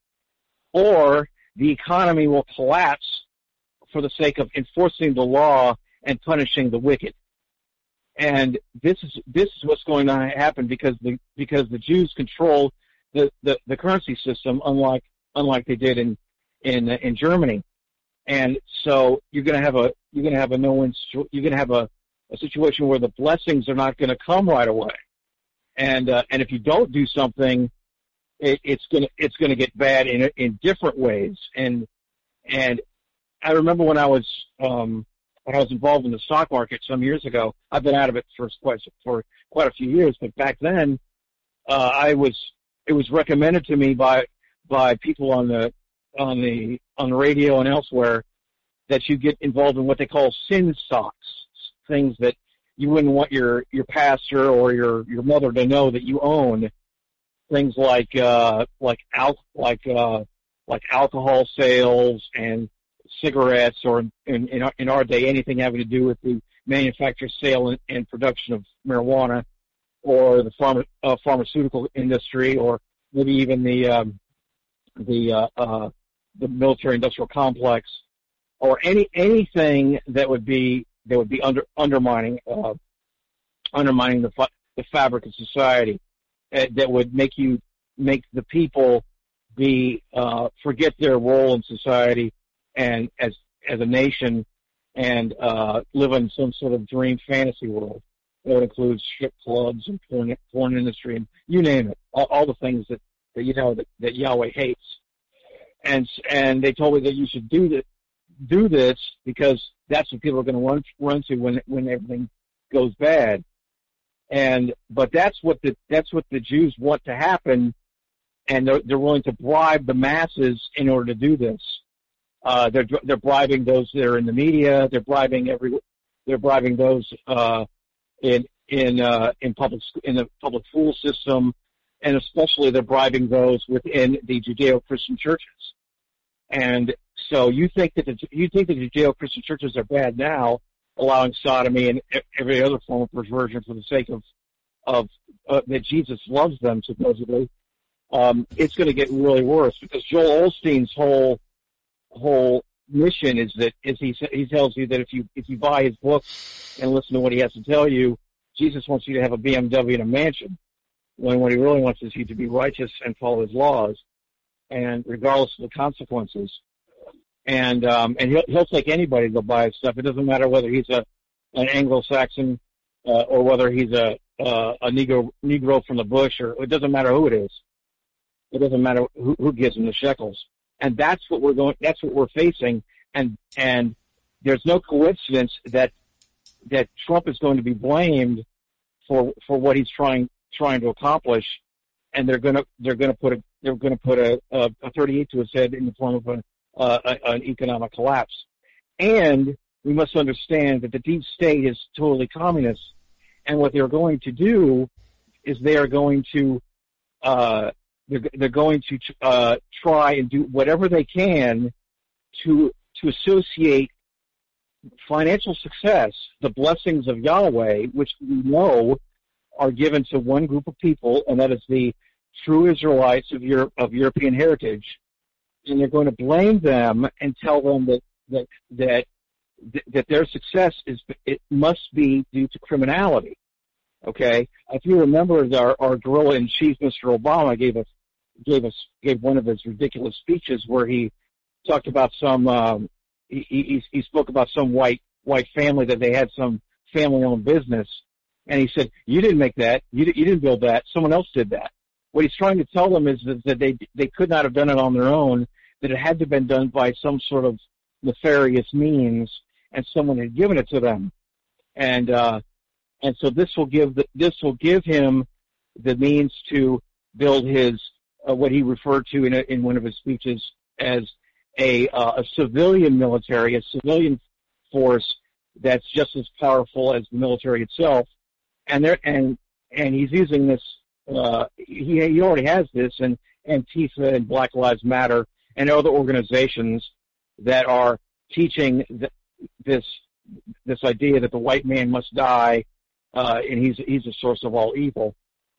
or the economy will collapse for the sake of enforcing the law and punishing the wicked. And this is this is what's going to happen because the because the Jews control the, the, the currency system, unlike unlike they did in in in Germany. And so you're going to have a you're going to have a no win you're going to have a, a situation where the blessings are not going to come right away. And uh, and if you don't do something, it, it's going to it's going to get bad in in different ways. And and I remember when I was um, when I was involved in the stock market some years ago. I've been out of it for quite for quite a few years, but back then uh, I was it was recommended to me by by people on the on the on the radio and elsewhere that you get involved in what they call sin stocks, things that you wouldn't want your your pastor or your your mother to know that you own. Things like uh, like al- like uh, like alcohol sales and cigarettes, or in, in, our, in our day, anything having to do with the manufacture, sale, and, and production of marijuana, or the pharma, uh, pharmaceutical industry, or maybe even the um, the uh, uh, the military-industrial complex, or any anything that would be that would be under undermining uh, undermining the the fabric of society, uh, that would make you make the people be uh, forget their role in society and as as a nation, and uh, live in some sort of dream fantasy world. That would include strip clubs and porn, porn industry and you name it, all, all the things that, that you know that, that Yahweh hates. And and they told me that you should do that, do this because that's what people are going to run run to when when everything goes bad. And but that's what the that's what the Jews want to happen, and they're, they're willing to bribe the masses in order to do this. Uh, they're they're bribing those that are in the media. They're bribing every. They're bribing those uh, in in uh, in public in the public school system, and especially they're bribing those within the Judeo-Christian churches. And so you think that the, you think that the Judeo-Christian churches are bad now, allowing sodomy and every other form of perversion for the sake of of uh, that Jesus loves them supposedly. Um, it's going to get really worse because Joel Osteen's whole whole mission is that is he he tells you that if you if you buy his book and listen to what he has to tell you, Jesus wants you to have a B M W and a mansion, when what he really wants is you to be righteous and follow his laws, and regardless of the consequences. And um, and he'll he'll take anybody to buy his stuff. It doesn't matter whether he's a an Anglo-Saxon uh, or whether he's a uh, a Negro Negro from the bush, or it doesn't matter who it is. It doesn't matter who, who gives him the shekels. And that's what we're going. That's what we're facing. And and there's no coincidence that that Trump is going to be blamed for for what he's trying trying to accomplish. And they're going to they're going to put a they're going to put a, a, a thirty-eight to his head in the form of a, uh, a, an economic collapse. And we must understand that the deep state is totally communist. And what they're going to do is they are going to uh, They're, they're going to uh, try and do whatever they can to to associate financial success, the blessings of Yahweh, which we know are given to one group of people, and that is the true Israelites of Europe, of European heritage. And they're going to blame them and tell them that that that that their success is it must be due to criminality. Okay, if you remember, our, our gorilla in chief, Mister Obama, gave us gave us gave one of his ridiculous speeches where he talked about some um, he, he he spoke about some white white family that they had some family owned business, and he said, "You didn't make that. You you didn't build that. Someone else did that." What he's trying to tell them is that, that they they could not have done it on their own. That it had to have been done by some sort of nefarious means, and someone had given it to them, and uh, and so this will give the, this will give him the means to build his uh, what he referred to in a, in one of his speeches as a uh, a civilian military, a civilian force that's just as powerful as the military itself, and there and and he's using this. Uh, he he already has this, and Antifa and Black Lives Matter and other organizations that are teaching th- this this idea that the white man must die, uh, and he's he's the source of all evil.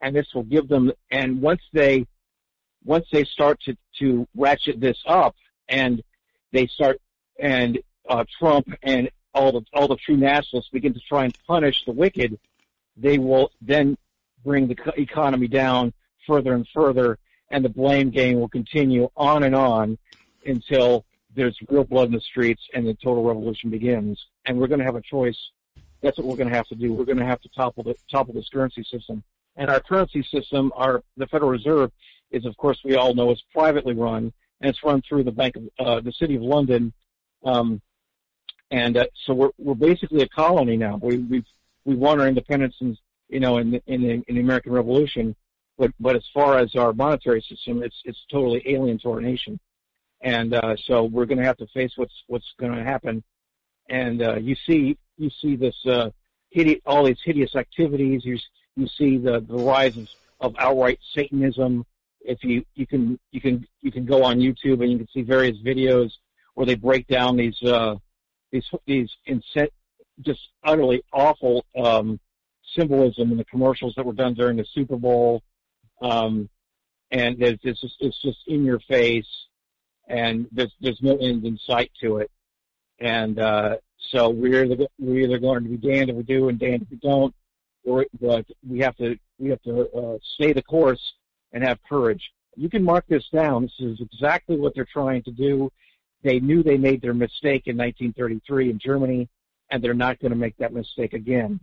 and this will give them, and once they, once they start to, to ratchet this up, and they start, and uh, Trump and all the all the true nationalists begin to try and punish the wicked, they will then bring the economy down further and further, and the blame game will continue on and on until there's real blood in the streets and the total revolution begins. And we're going to have a choice. That's what we're going to have to do. We're going to have to topple the topple this currency system. And our currency system, our the Federal Reserve, is, of course, we all know, is privately run, and it's run through the Bank of uh, the City of London. Um, and uh, so we're we're basically a colony now. We we've we won our independence, in, you know, in the, in the in the American Revolution. But but as far as our monetary system, it's it's totally alien to our nation. And uh, so we're going to have to face what's what's going to happen. And uh, you see you see this uh, hide- all these hideous activities. You you see the, the rise of, of outright Satanism. If you you can you can you can go on YouTube and you can see various videos where they break down these uh, these these inset, just utterly awful um, symbolism in the commercials that were done during the Super Bowl. Um, and it's just it's just in your face. And there's there's no end in sight to it, and uh, so we're either, we're either going to be damned if we do and damned if we don't, or but we have to we have to uh, stay the course and have courage. You can mark this down. This is exactly what they're trying to do. They knew they made their mistake in nineteen thirty-three in Germany, and they're not going to make that mistake again.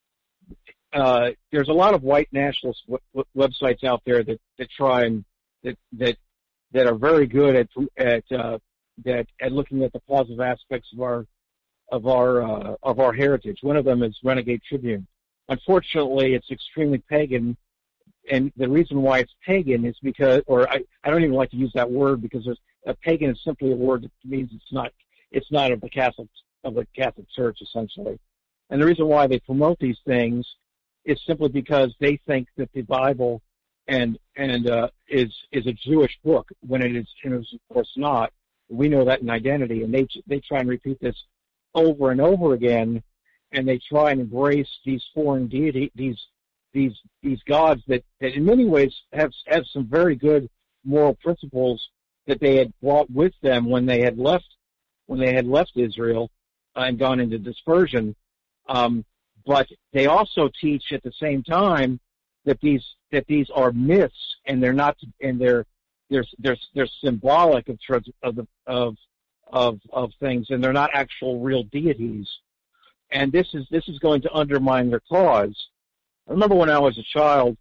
Uh, there's a lot of white nationalist w- w- websites out there that, that try and that that. that are very good at at uh, that at looking at the positive aspects of our of our uh, of our heritage. One of them is Renegade Tribune. Unfortunately, it's extremely pagan, and the reason why it's pagan is because, or I, I don't even like to use that word because a pagan is simply a word that means it's not it's not of the Catholic of the Catholic Church essentially. And the reason why they promote these things is simply because they think that the Bible and and uh, is is a Jewish book when it is, it is of course not. We know that in identity, and they they try and repeat this over and over again, and they try and embrace these foreign deity, these these these gods that, that in many ways have have some very good moral principles that they had brought with them when they had left when they had left Israel and gone into dispersion. Um, but they also teach at the same time that these that these are myths, and they're not, and they're they're they're they're symbolic of of the, of of of things, and they're not actual real deities. And this is this is going to undermine their cause. I remember when I was a child,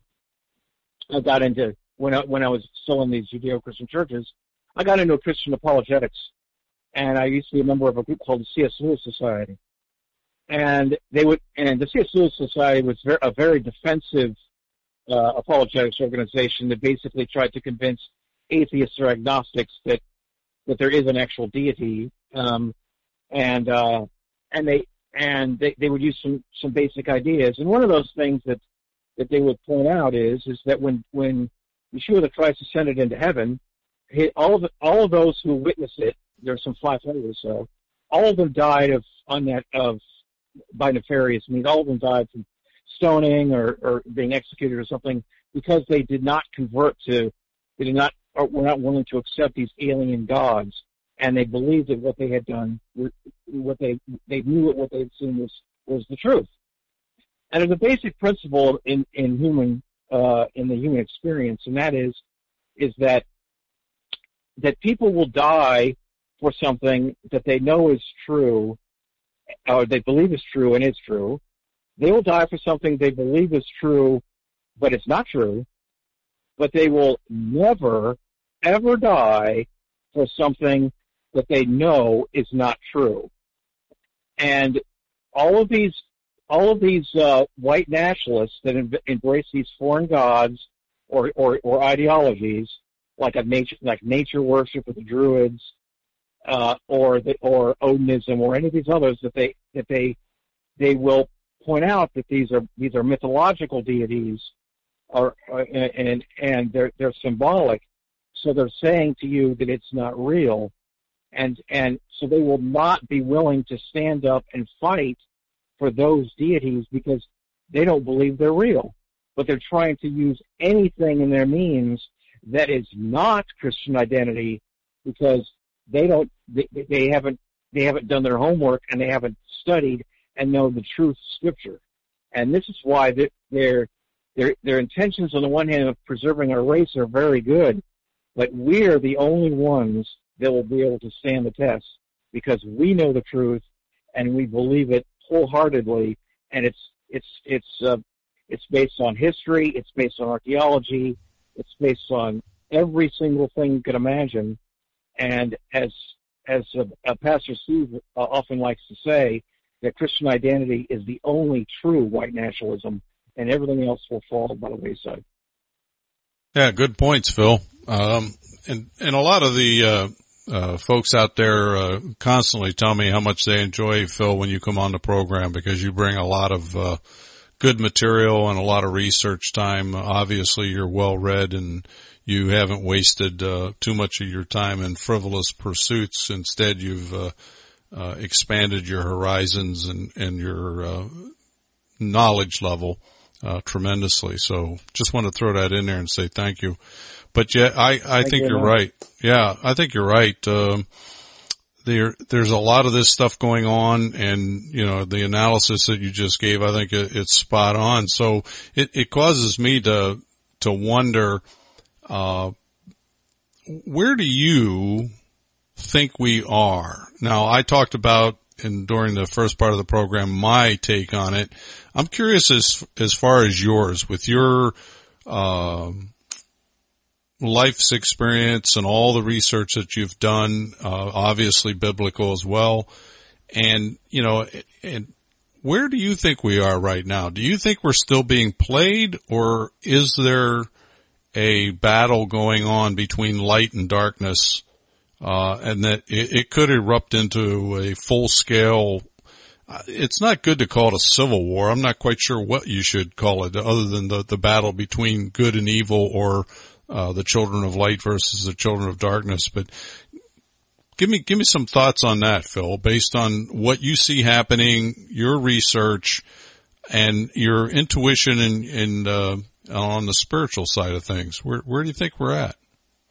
I got into when I, when I was still in these Judeo-Christian churches, I got into Christian apologetics, and I used to be a member of a group called the C S. Lewis Society, and they would and the C S. Lewis Society was very, a very defensive Uh, apologetics organization that basically tried to convince atheists or agnostics that that there is an actual deity, um, and uh, and they and they, they would use some, some basic ideas. And one of those things that, that they would point out is is that when when Yeshua the Christ ascended into heaven, he, all of the, all of those who witnessed it, there's some five hundred or so, all of them died of on that of by nefarious means. All of them died from stoning or, or being executed or something because they did not convert to, they did not, or were not willing to accept these alien gods, and they believed that what they had done, what they they knew that what they had seen was was the truth. And there's a basic principle in in human uh, in the human experience, and that is is that that people will die for something that they know is true, or they believe is true and is true. They will die for something they believe is true, but it's not true. But they will never, ever die for something that they know is not true. And all of these, all of these uh, white nationalists that em- embrace these foreign gods or, or, or ideologies, like a nature, like nature worship with the Druids, uh, or the, or Odinism, or any of these others that they that they they will point out that these are these are mythological deities, or, or and and they're they're symbolic, so they're saying to you that it's not real, and and so they will not be willing to stand up and fight for those deities because they don't believe they're real. but they're trying to use anything in their means that is not Christian identity because they don't, they, they haven't, they haven't done their homework and they haven't studied and know the truth of Scripture. And this is why their their their intentions on the one hand of preserving our race are very good, but we are the only ones that will be able to stand the test because we know the truth and we believe it wholeheartedly. And it's it's it's uh, it's based on history, it's based on archaeology, it's based on every single thing you could imagine. And as as uh, uh, Pastor Steve uh, often likes to say, that Christian identity is the only true white nationalism, and everything else will fall by the wayside. Yeah, good points, Phil. Um, and and a lot of the uh, uh, folks out there uh, constantly tell me how much they enjoy, Phil, when you come on the program because you bring a lot of uh, good material and a lot of research time. Obviously, you're well read and you haven't wasted uh, too much of your time in frivolous pursuits. Instead, you've uh, uh, expanded your horizons and, and your uh, knowledge level uh, tremendously. So just want to throw that in there and say thank you. But yeah, I, I think you're right. Yeah, I think you're right. Um, there, there's a lot of this stuff going on, and you know the analysis that you just gave, I think it, it's spot on. So it, it causes me to to wonder, uh, where do you think we are now? I talked about in during the first part of the program my take on it. I'm curious as as far as yours with your um, life's experience and all the research that you've done, uh, obviously biblical as well. And, you know, and where do you think we are right now? Do you think we're still being played, or is there a battle going on between light and darkness, uh, and that it, it could erupt into a full scale? It's not good to call it a civil war. I'm not quite sure what you should call it other than the, the battle between good and evil, or Uh, the children of light versus the children of darkness. But give me, give me some thoughts on that, Phil, based on what you see happening, your research, and your intuition and, and, uh, on the spiritual side of things. Where, where do you think we're at?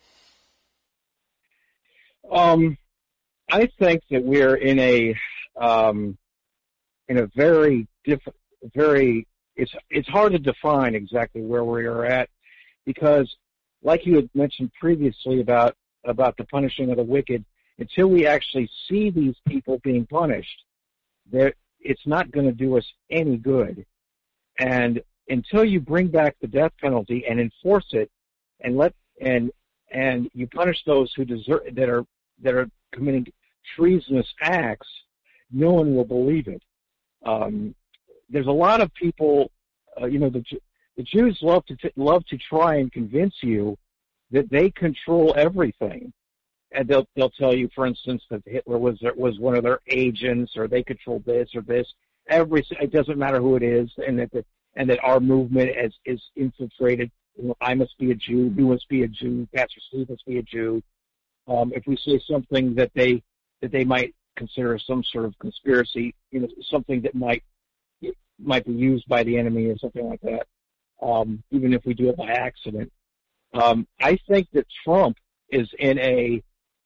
Um, I think that we're in a, um, in a very different, very, it's, it's hard to define exactly where we are at, because like you had mentioned previously about, about the punishing of the wicked, until we actually see these people being punished, there, it's not going to do us any good. And until you bring back the death penalty and enforce it, and let, and, and you punish those who deserve, that are, that are committing treasonous acts, no one will believe it. Um, there's a lot of people, uh, you know, the, The Jews love to t- love to try and convince you that they control everything, and they'll they'll tell you, for instance, that Hitler was was one of their agents, or they control this or this. Every it doesn't matter who it is, and that the, and that our movement is is infiltrated. You know, I must be a Jew. You must be a Jew. Pastor Steve must be a Jew. Um, if we say something that they that they might consider some sort of conspiracy, you know, something that might might be used by the enemy or something like that. Um, even if we do it by accident. Um, I think that Trump is in a,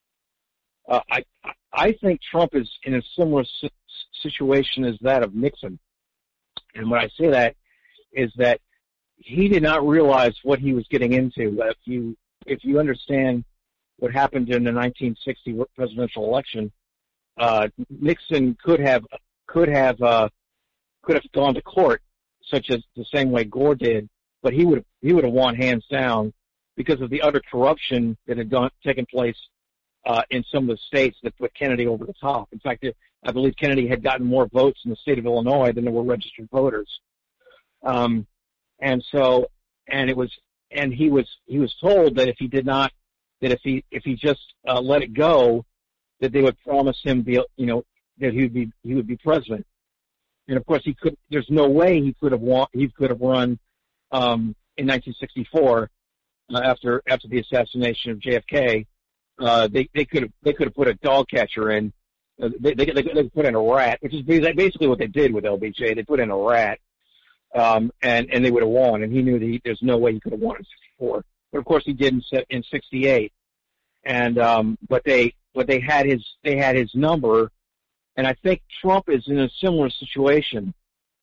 uh, I, I think Trump is in a similar si- situation as that of Nixon. And when I say that is that he did not realize what he was getting into. If you, if you understand what happened in the nineteen sixty presidential election, uh, Nixon could have, could have, uh, could have gone to court, such as the same way Gore did, but he would he would have won hands down because of the utter corruption that had gone, taken place uh, in some of the states that put Kennedy over the top. In fact, I believe Kennedy had gotten more votes in the state of Illinois than there were registered voters. Um, and so, and it was, and he was he was told that if he did not, that if he if he just uh, let it go, that they would promise him the you know that he would be he would be president. And of course, he could. There's no way he could have won. He could have run um, in nineteen sixty-four uh, after after the assassination of J F K. Uh, they they could have they could have put a dog catcher in. Uh, they, they they could put in a rat, which is basically what they did with L B J. They put in a rat, um, and and they would have won. And he knew that he, there's no way he could have won in sixty-four. But of course, he did in, in sixty-eight. And um, but they but they had his they had his number, and I think Trump is in a similar situation.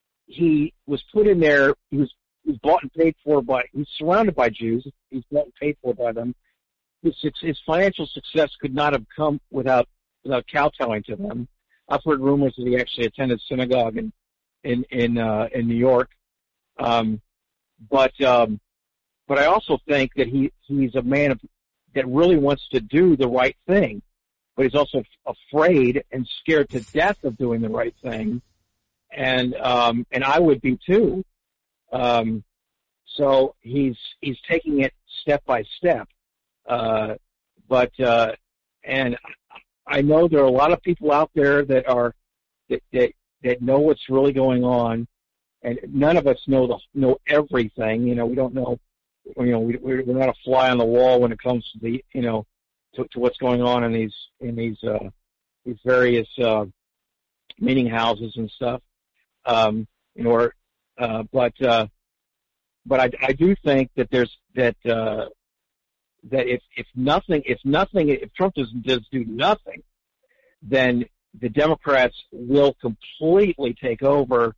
He was put in there. He was, he was bought and paid for by. He's surrounded by Jews. He's bought and paid for by them. His, his financial success could not have come without without kowtowing to them. I've heard rumors that he actually attended synagogue in in in, uh, in New York. Um, but um, but I also think that he he's a man of, that really wants to do the right thing, but he's also afraid and scared to death of doing the right thing. And, um, and I would be too. Um, so he's, he's taking it step by step. Uh, but, uh, and I know there are a lot of people out there that are, that, that, that know what's really going on. And none of us know the, know everything. You know, we don't know, you know, we, we're not a fly on the wall when it comes to the, you know, to, to what's going on in these, in these, uh, these various, uh, meeting houses and stuff. Um, you know, or, uh, but, uh, but I, I do think that there's, that, uh, that if, if nothing, if nothing, if Trump does, does do nothing, then the Democrats will completely take over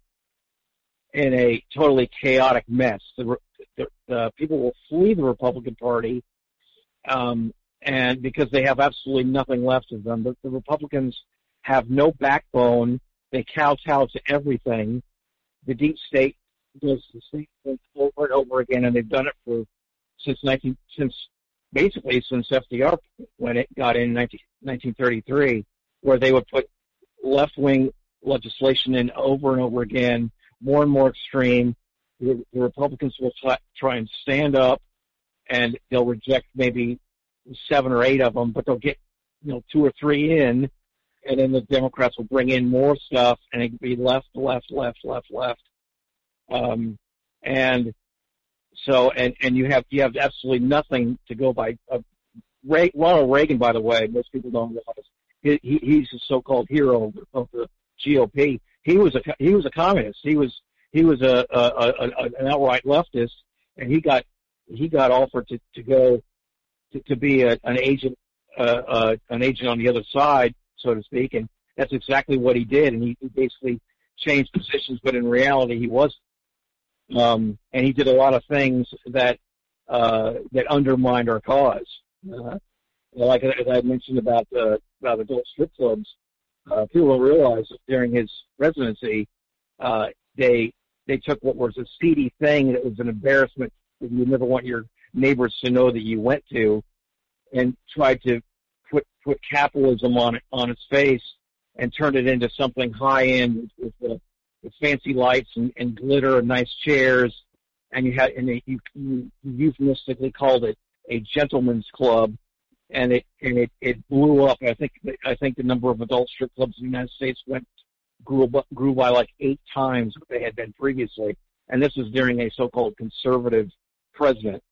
in a totally chaotic mess. The, the, the people will flee the Republican Party, um, and because they have absolutely nothing left of them. The, the Republicans have no backbone. They kowtow to everything. The deep state does the same thing over and over again, and they've done it for since nineteen since basically since F D R when it got in nineteen thirty-three, where they would put left-wing legislation in over and over again, more and more extreme. The, the Republicans will try, try and stand up, and they'll reject maybe seven or eight of them, but they'll get, you know, two or three in, and then the Democrats will bring in more stuff, and it'll be left, left, left, left, left. Um, and so, and, and you have, you have absolutely nothing to go by. Uh, Ray, Ronald Reagan, by the way, most people don't realize, he, he, he's a so-called hero of, of the G O P. He was a, he was a communist. He was, he was a, a, a, a an outright leftist, and he got, he got offered to, to go to, to be a, an agent, uh, uh, an agent on the other side, so to speak, and that's exactly what he did. And he, he basically changed positions, but in reality, he wasn't. Um, and he did a lot of things that uh, that undermined our cause. Uh, like as I mentioned about uh, about adult strip clubs, uh, people don't realize that during his presidency, uh, they they took what was a seedy thing that was an embarrassment that you never want your neighbors to know that you went to, and tried to put put capitalism on it on its face and turned it into something high end with, with, with fancy lights and, and glitter and nice chairs, and you had and they, you, you euphemistically called it a gentleman's club, and it and it, it blew up. I think I think the number of adult strip clubs in the United States went grew grew by like eight times what they had been previously, and this was during a so-called conservative president.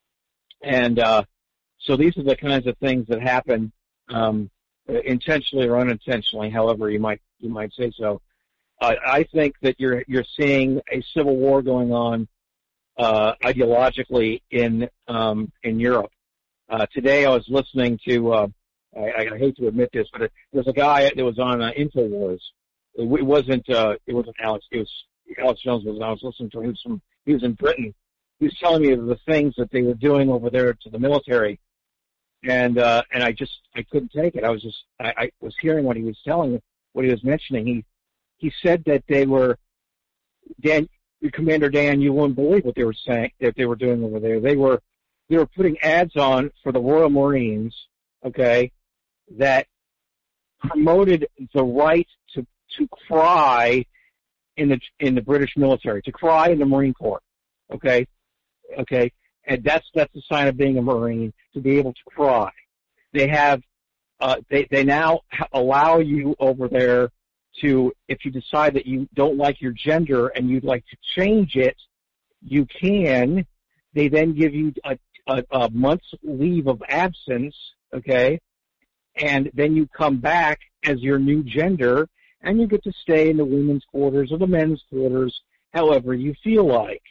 And uh, so these are the kinds of things that happen, um, intentionally or unintentionally, however you might you might say so. Uh, I think that you're you're seeing a civil war going on uh, ideologically in um, in Europe. Uh, today, I was listening to. Uh, I, I hate to admit this, but it, there's a guy that was on uh, InfoWars. It, it wasn't. Uh, it wasn't Alex. It was Alex Jones. Was I was listening to him. He was from. He was in Britain. He was telling me of the things that they were doing over there to the military, and uh, and I just I couldn't take it. I was just I, I was hearing what he was telling, what he was mentioning. He he said that they were Dan, Commander Dan. You wouldn't believe what they were saying that they were doing over there. They were they were putting ads on for the Royal Marines, okay, that promoted the right to to cry in the in the British military, to cry in the Marine Corps, okay. Okay, and that's that's a sign of being a Marine, to be able to cry. They have, uh, they they now allow you over there to, if you decide that you don't like your gender and you'd like to change it, you can. They then give you a, a, a month's leave of absence, okay, and then you come back as your new gender, and you get to stay in the women's quarters or the men's quarters, however you feel like.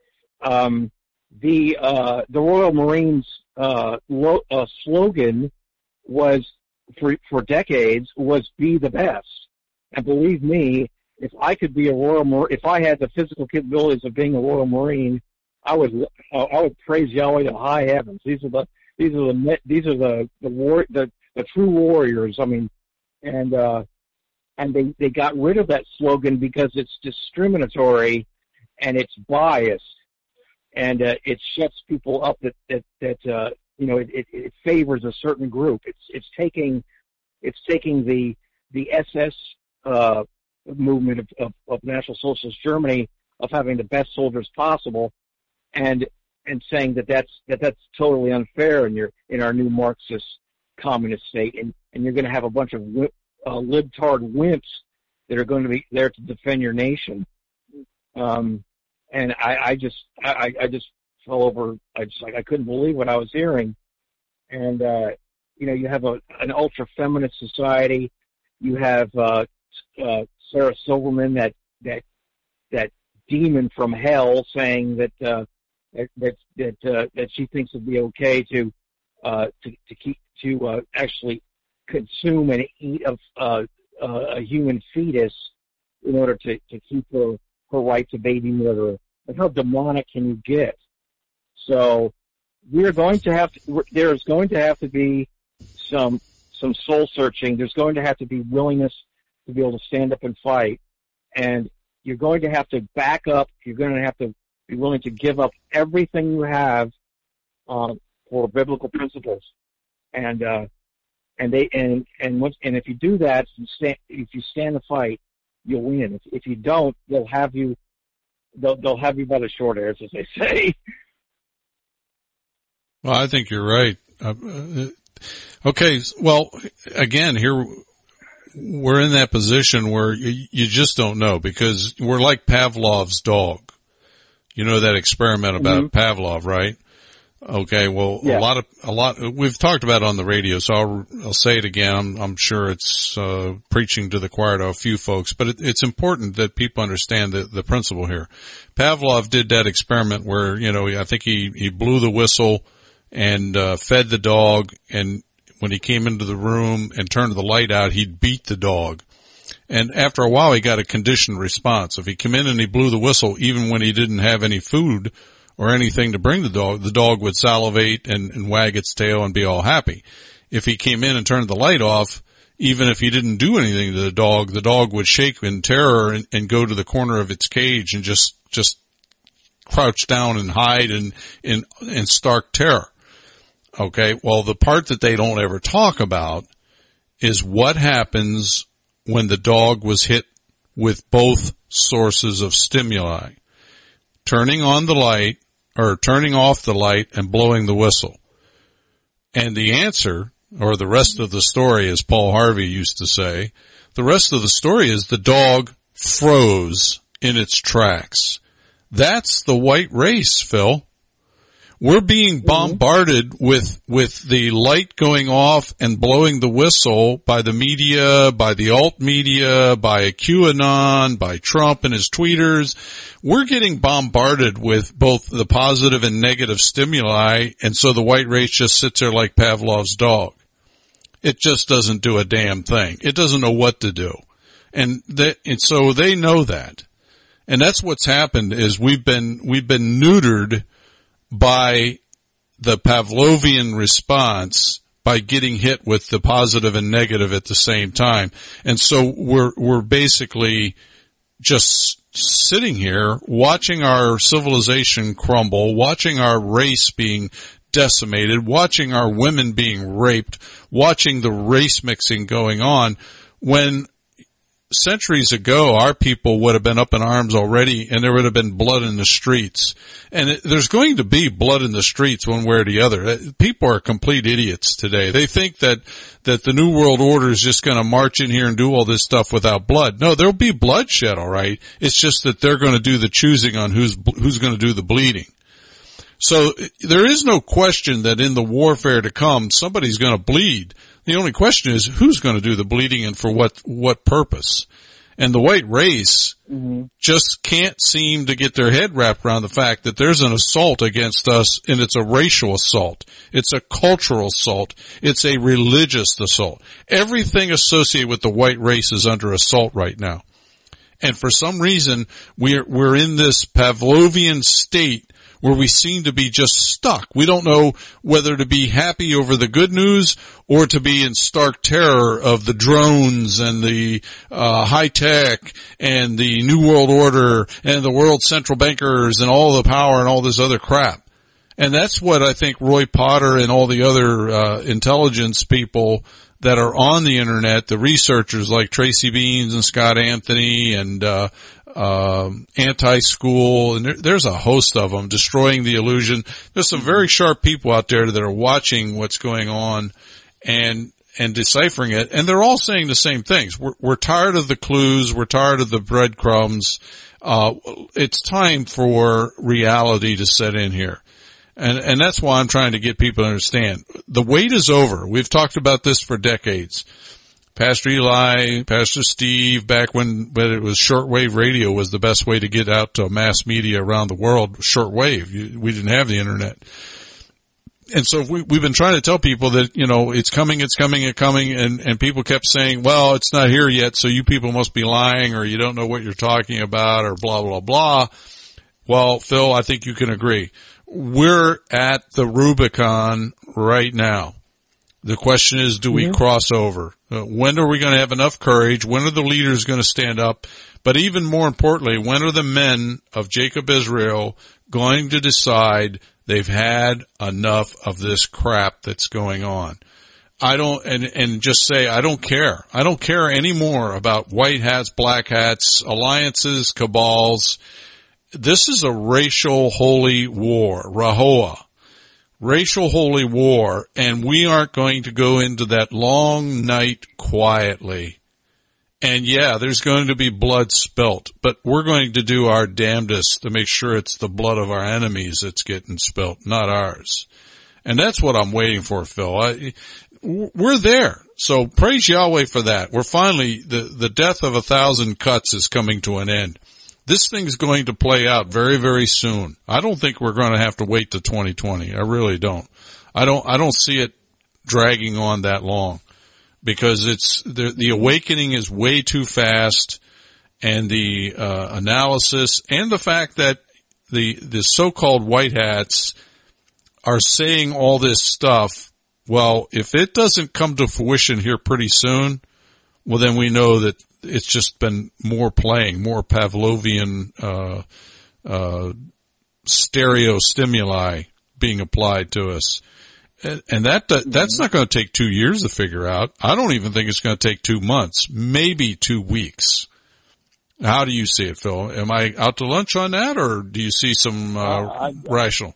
Um, the uh, the Royal Marines uh, lo- uh, slogan was for for decades was "Be the best," and believe me, if I could be a Royal Mar- if I had the physical capabilities of being a Royal Marine, I would uh, I would praise Yahweh to high heavens. These are the these are the these are the the war the, the true warriors. I mean, and uh, and they they got rid of that slogan because it's discriminatory and it's biased. And uh, it shuts people up that that that uh, you know it, it, it favors a certain group. It's it's taking it's taking the the S S uh, movement of, of, of National Socialist Germany of having the best soldiers possible, and and saying that that's that that's totally unfair in your in our new Marxist communist state, and and you're going to have a bunch of uh, libtard wimps that are going to be there to defend your nation. Um, And I, I just, I, I just fell over. I just, like, I couldn't believe what I was hearing. And, uh, you know, you have a, an ultra feminist society. You have, uh, uh, Sarah Silverman, that, that, that demon from hell, saying that, uh, that, that, that, uh, that she thinks it'd be okay to, uh, to, to keep, to, uh, actually consume and eat a, uh, uh, a human fetus in order to, to keep her, her right to baby murder. Like, how demonic can you get? So we're going to have to, there's going to have to be some, some soul searching. There's going to have to be willingness to be able to stand up and fight. And you're going to have to back up. You're going to have to be willing to give up everything you have, uh, for biblical principles. And, uh, and they, and, and once, and if you do that, you stand, if you stand the fight, you'll win. If, if you don't, they'll have you, they'll, they'll have you by the short hairs, as they say. Well, I think you're right. Uh, okay. Well, again, here we're in that position where you, you just don't know, because we're like Pavlov's dog. You know that experiment about mm-hmm. Pavlov, right? Okay, well, yeah. a lot of, a lot, we've talked about it on the radio, so I'll, I'll say it again. I'm, I'm sure it's, uh, preaching to the choir to a few folks, but it, it's important that people understand the, the principle here. Pavlov did that experiment where, you know, I think he, he blew the whistle and, uh, fed the dog, and when he came into the room and turned the light out, he'd beat the dog. And after a while, he got a conditioned response. If he came in and he blew the whistle, even when he didn't have any food or anything to bring the dog, the dog would salivate and, and wag its tail and be all happy. If he came in and turned the light off, even if he didn't do anything to the dog, the dog would shake in terror and, and go to the corner of its cage and just, just crouch down and hide in, in, in stark terror. Okay. Well, the part that they don't ever talk about is what happens when the dog was hit with both sources of stimuli. Turning on the light, or turning off the light and blowing the whistle. And the answer, or the rest of the story, as Paul Harvey used to say, the rest of the story is the dog froze in its tracks. That's the white race, Phil. We're being bombarded with, with the light going off and blowing the whistle by the media, by the alt media, by QAnon, by Trump and his tweeters. We're getting bombarded with both the positive and negative stimuli, and so the white race just sits there like Pavlov's dog. It just doesn't do a damn thing. It doesn't know what to do. And, they, and so they know that. And that's what's happened, is we've been, we've been neutered by the Pavlovian response, by getting hit with the positive and negative at the same time. And so we're, we're basically just sitting here watching our civilization crumble, watching our race being decimated, watching our women being raped, watching the race mixing going on, when centuries ago, our people would have been up in arms already, and there would have been blood in the streets. And it, there's going to be blood in the streets one way or the other. People are complete idiots today. They think that, that the New World Order is just going to march in here and do all this stuff without blood. No, there'll be bloodshed, all right. It's just that they're going to do the choosing on who's, who's going to do the bleeding. So there is no question that in the warfare to come, somebody's going to bleed. The only question is who's going to do the bleeding and for what, what purpose. And the white race Mm-hmm. just can't seem to get their head wrapped around the fact that there's an assault against us, and it's a racial assault. It's a cultural assault. It's a religious assault. Everything associated with the white race is under assault right now. And for some reason, we're, we're in this Pavlovian state where we seem to be just stuck. We don't know whether to be happy over the good news or to be in stark terror of the drones and the uh high tech and the New World Order and the world central bankers and all the power and all this other crap. And that's what I think Roy Potter and all the other uh intelligence people that are on the internet, the researchers like Tracy Beans and Scott Anthony and uh Um, anti-school, and there, there's a host of them, Destroying the Illusion. There's some very sharp people out there that are watching what's going on and, and deciphering it. And they're all saying the same things. We're, we're tired of the clues. We're tired of the breadcrumbs. Uh, it's time for reality to set in here. And, and that's why I'm trying to get people to understand. The wait is over. We've talked about this for decades. Pastor Eli, Pastor Steve, back when, when it was shortwave radio was the best way to get out to mass media around the world, shortwave. You, we didn't have the internet. And so we, we've been trying to tell people that, you know, it's coming, it's coming, it's coming, and, and people kept saying, well, it's not here yet, so you people must be lying, or you don't know what you're talking about, or blah, blah, blah. Well, Phil, I think you can agree. We're at the Rubicon right now. The question is, do we mm-hmm. cross over? Uh, when are we going to have enough courage? When are the leaders going to stand up? But even more importantly, when are the men of Jacob Israel going to decide they've had enough of this crap that's going on? I don't, and, and just say, I don't care. I don't care anymore about white hats, black hats, alliances, cabals. This is a racial holy war, Rahoah. Racial holy war, and we aren't going to go into that long night quietly. And yeah, there's going to be blood spilt, but we're going to do our damnedest to make sure it's the blood of our enemies that's getting spilt, not ours. And that's what I'm waiting for, Phil. I, we're there. So praise Yahweh for that. We're finally, the, the death of a thousand cuts is coming to an end. This thing's going to play out very, very soon. I don't think we're going to have to wait to twenty twenty. I really don't. I don't, I don't see it dragging on that long because it's, the, the awakening is way too fast, and the, uh, analysis and the fact that the, the so-called white hats are saying all this stuff. Well, if it doesn't come to fruition here pretty soon, well, then we know that it's just been more playing, more Pavlovian, uh, uh, stereo stimuli being applied to us. And, and that, that, that's not going to take two years to figure out. I don't even think it's going to take two months, maybe two weeks. How do you see it, Phil? Am I out to lunch on that, or do you see some, uh, uh I, rational?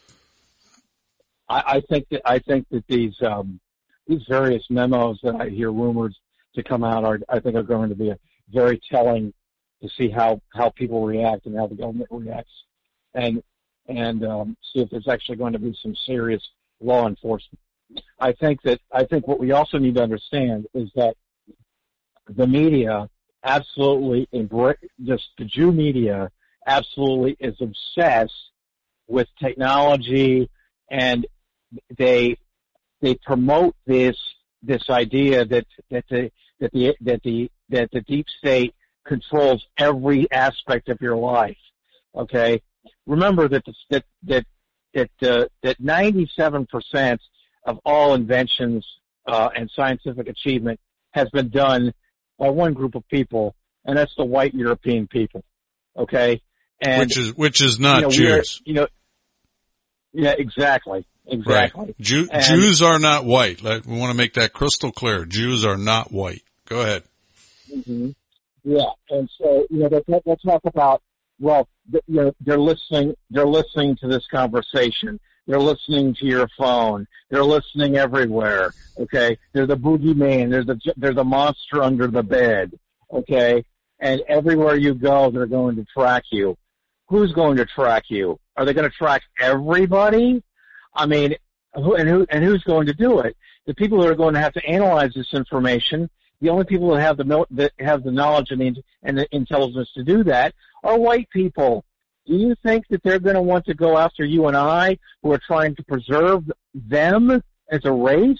I, I think that, I think that these, um, these various memos that I hear rumored to come out are, I think, are going to be a very telling to see how, how people react and how the government reacts, and and um, see if there's actually going to be some serious law enforcement. I think that I think what we also need to understand is that the media absolutely embrace, just the Jew media absolutely is obsessed with technology, and they they promote this this idea that that the that the that the that the deep state controls every aspect of your life. Okay, remember that the, that that that uh, that ninety-seven percent of all inventions uh, and scientific achievement has been done by one group of people, and that's the white European people. Okay, and which is which is not you know, Jews. You know, yeah, exactly. Exactly. Right. Jew, and, Jews are not white. Like, we want to make that crystal clear. Jews are not white. Go ahead. Mm-hmm. Yeah, and so you know they they talk about well, you know, they're listening. They're listening to this conversation. They're listening to your phone. They're listening everywhere. Okay, they're the boogeyman. There's the there's a monster under the bed. Okay, and everywhere you go, they're going to track you. Who's going to track you? Are they going to track everybody? I mean, who, and who and who's going to do it? The people that are going to have to analyze this information the only people that have the mil- that have the knowledge and the, and the intelligence to do that are white people. Do you think that they're going to want to go after you and I, who are trying to preserve them as a race,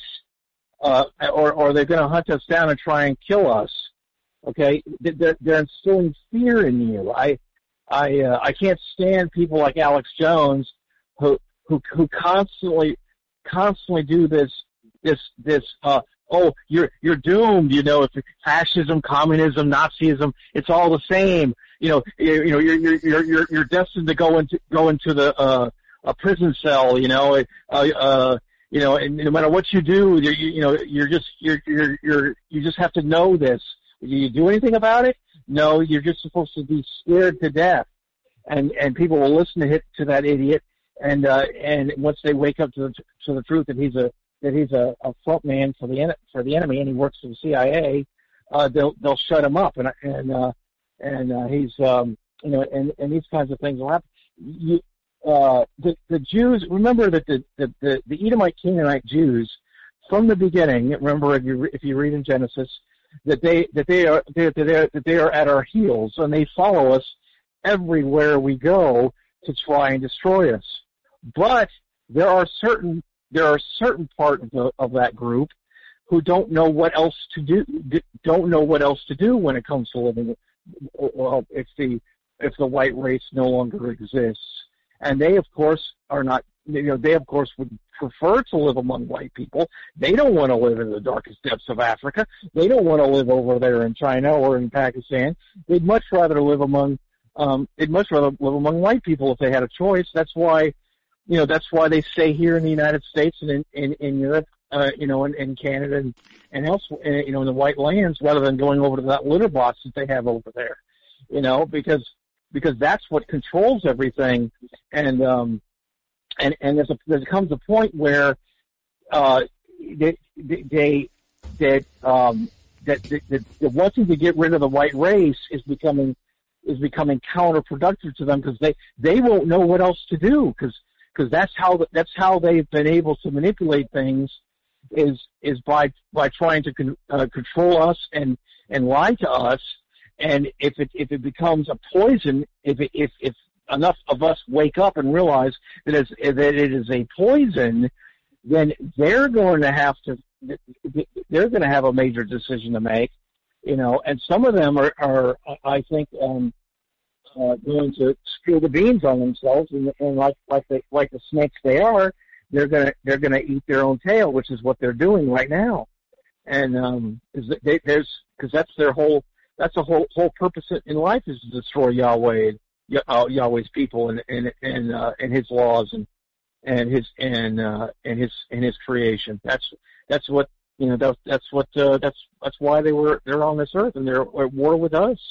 uh, or, or they're going to hunt us down and try and kill us? Okay, they're, they're instilling fear in you. I, I, uh, I can't stand people like Alex Jones, who, who, who constantly, constantly do this, this, this. Uh, oh, you're you're doomed. You know, if fascism, communism, Nazism, it's all the same. You know, you, you know, you're you're you're you're destined to go into go into the uh, a prison cell. You know, uh, uh, you know, and no matter what you do, you, you know, you're just you're you're you're you just have to know this. Do you do anything about it? No, you're just supposed to be scared to death. And and people will listen to hit to that idiot, and uh, and once they wake up to the to the truth that he's a that he's a, a front man for the en- for the enemy and he works for the C I A, uh, they'll they'll shut him up, and and uh, and uh, he's um, you know and, and these kinds of things will happen. You, uh, the the Jews, remember that the, the the the Edomite Canaanite Jews from the beginning. Remember, if you if you read in Genesis, that they that they are that they are, that they are at our heels and they follow us everywhere we go to try and destroy us. But there are certain there are certain part of, the, of that group who don't know what else to do. Don't know what else to do when it comes to living. Well, if the if the white race no longer exists, and they of course are not. You know, they of course would prefer to live among white people. They don't want to live in the darkest depths of Africa. They don't want to live over there in China or in Pakistan. They'd much rather live among. Um, they'd much rather live among white people if they had a choice. That's why. You know, that's why they stay here in the United States and in, in, in Europe, uh, you know, in, in Canada and, and elsewhere, you know, in the white lands rather than going over to that litter box that they have over there, you know, because, because that's what controls everything. And, um, and, and there's a, there comes a point where, uh, they, they, that, um, that, that, that, that wanting to get rid of the white race is becoming, is becoming counterproductive to them because they, they won't know what else to do because, Because that's how that's how they've been able to manipulate things, is is by by trying to con, uh, control us and, and lie to us. And if it if it becomes a poison, if it, if if enough of us wake up and realize that it's, that it is a poison, then they're going to have to they're going to have a major decision to make, you know. And some of them are, are I think. Um, Uh, going to spill the beans on themselves, and, and like like the like the snakes they are, they're gonna they're gonna eat their own tail, which is what they're doing right now. And um, is that they, there's because that's their whole that's the whole whole purpose in life is to destroy Yahweh, uh, Yahweh's people, and and and uh, and His laws and and His and uh, and His and His creation. That's that's what you know. That's that's what uh, that's that's why they were they're on this earth and they're at war with us.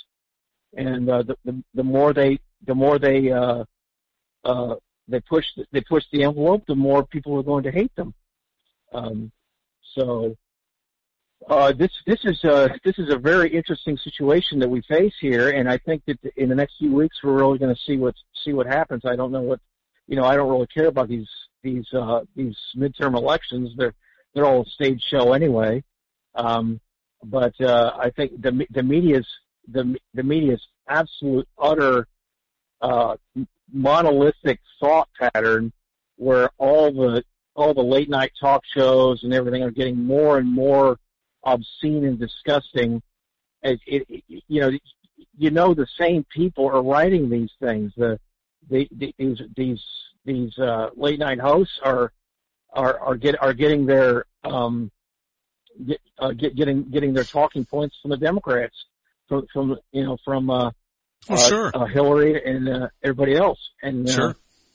And uh, the, the the more they the more they uh, uh, they push they push the envelope, the more people are going to hate them. Um, so uh, this this is a this is a very interesting situation that we face here, and I think that in the next few weeks we're really going to see what see what happens. I don't know what you know. I don't really care about these these uh, these midterm elections. They're they're all a stage show anyway. Um, but uh, I think the the media's The, the media's absolute, utter, uh, monolithic thought pattern, where all the all the late night talk shows and everything are getting more and more obscene and disgusting. It, it, it, you know, you know, the same people are writing these things. The, the, the these these these uh, late night hosts are are are get are getting their um, get, uh, get, getting getting their talking points from the Democrats. From, from you know from uh, oh, uh, sure. uh, Hillary and uh, everybody else, and uh, sure.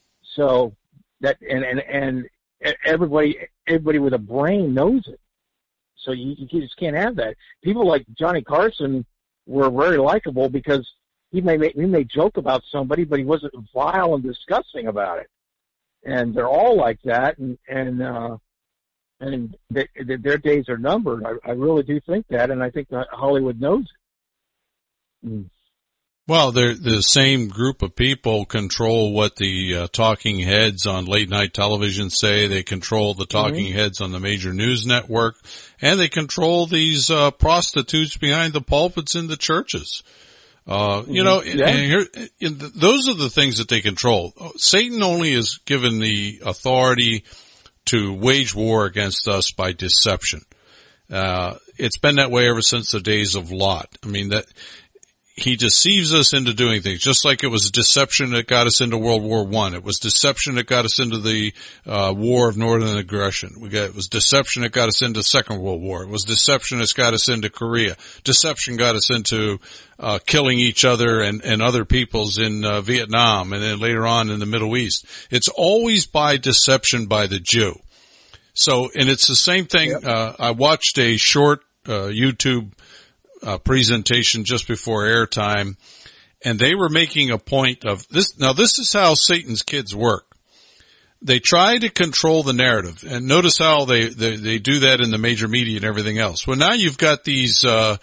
So that and, and and everybody everybody with a brain knows it. So you, you just can't have that. People like Johnny Carson were very likable because he may make, he may joke about somebody, but he wasn't vile and disgusting about it. And they're all like that, and and uh, and they, they, their days are numbered. I, I really do think that, and I think that Hollywood knows it. Mm. Well, they're the same group of people control what the uh, talking heads on late night television say. They control the talking mm-hmm. heads on the major news network, and they control these uh, prostitutes behind the pulpits in the churches. Uh, mm-hmm. You know, yeah. and here, and those are the things that they control. Satan only is given the authority to wage war against us by deception. Uh, it's been that way ever since the days of Lot. I mean, that he deceives us into doing things, just like it was deception that got us into World War One. It was deception that got us into the uh, War of Northern Aggression. We got, it was deception that got us into Second World War. It was deception that got us into Korea. Deception got us into uh, killing each other and, and other peoples in uh, Vietnam, and then later on in the Middle East. It's always by deception by the Jew. So, and it's the same thing. Yep. Uh, I watched a short uh, YouTube Uh, presentation just before airtime, and they were making a point of this. Now, this is how Satan's kids work. They try to control the narrative, and notice how they, they, they do that in the major media and everything else. Well, now you've got these, uh,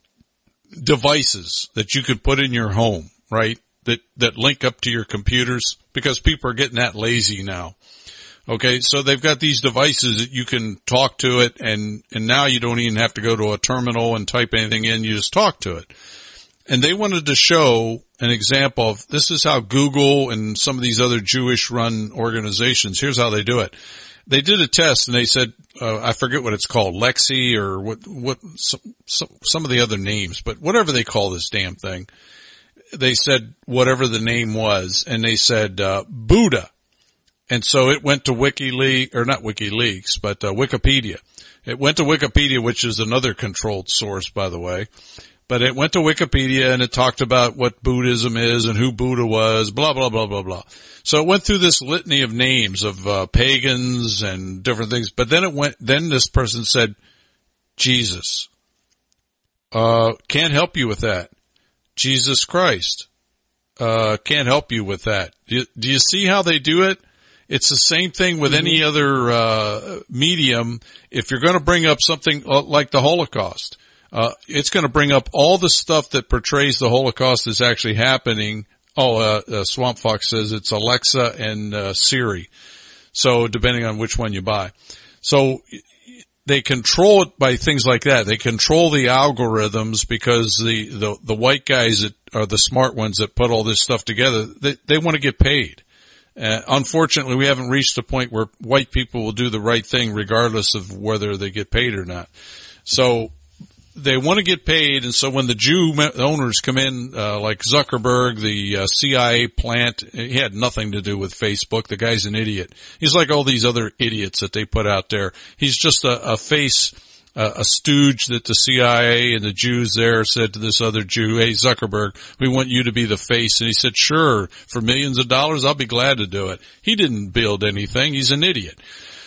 devices that you can put in your home, right? That, that link up to your computers, because people are getting that lazy now. Okay, so they've got these devices that you can talk to it, and, and now you don't even have to go to a terminal and type anything in, you just talk to it. And they wanted to show an example of, this is how Google and some of these other Jewish-run organizations, here's how they do it. They did a test, and they said, uh, I forget what it's called, Lexi, or what, what, some, some, some of the other names, but whatever they call this damn thing, they said whatever the name was, and they said, uh, Buddha. And so it went to WikiLeaks, or not WikiLeaks, but uh, Wikipedia. It went to Wikipedia, which is another controlled source, by the way. But it went to Wikipedia, and it talked about what Buddhism is and who Buddha was, blah, blah, blah, blah, blah. So it went through this litany of names of uh, pagans and different things. But then it went, then this person said, Jesus. Uh, can't help you with that. Jesus Christ. Uh, can't help you with that. Do you, do you see how they do it? It's the same thing with mm-hmm. any other uh medium. If you're going to bring up something like the Holocaust, uh it's going to bring up all the stuff that portrays the Holocaust as actually happening. Oh, uh, uh Swamp Fox says it's Alexa and uh Siri. So depending on which one you buy. So they control it by things like that. They control the algorithms because the the, the white guys that are the smart ones that put all this stuff together, they, they want to get paid. Uh, unfortunately, we haven't reached a point where white people will do the right thing regardless of whether they get paid or not. So they want to get paid, and so when the Jew owners come in, uh, like Zuckerberg, the uh, C I A plant, he had nothing to do with Facebook. The guy's an idiot. He's like all these other idiots that they put out there. He's just a, a face, uh, a stooge that the C I A and the Jews there said to this other Jew, hey, Zuckerberg, we want you to be the face. And he said, sure, for millions of dollars, I'll be glad to do it. He didn't build anything. He's an idiot.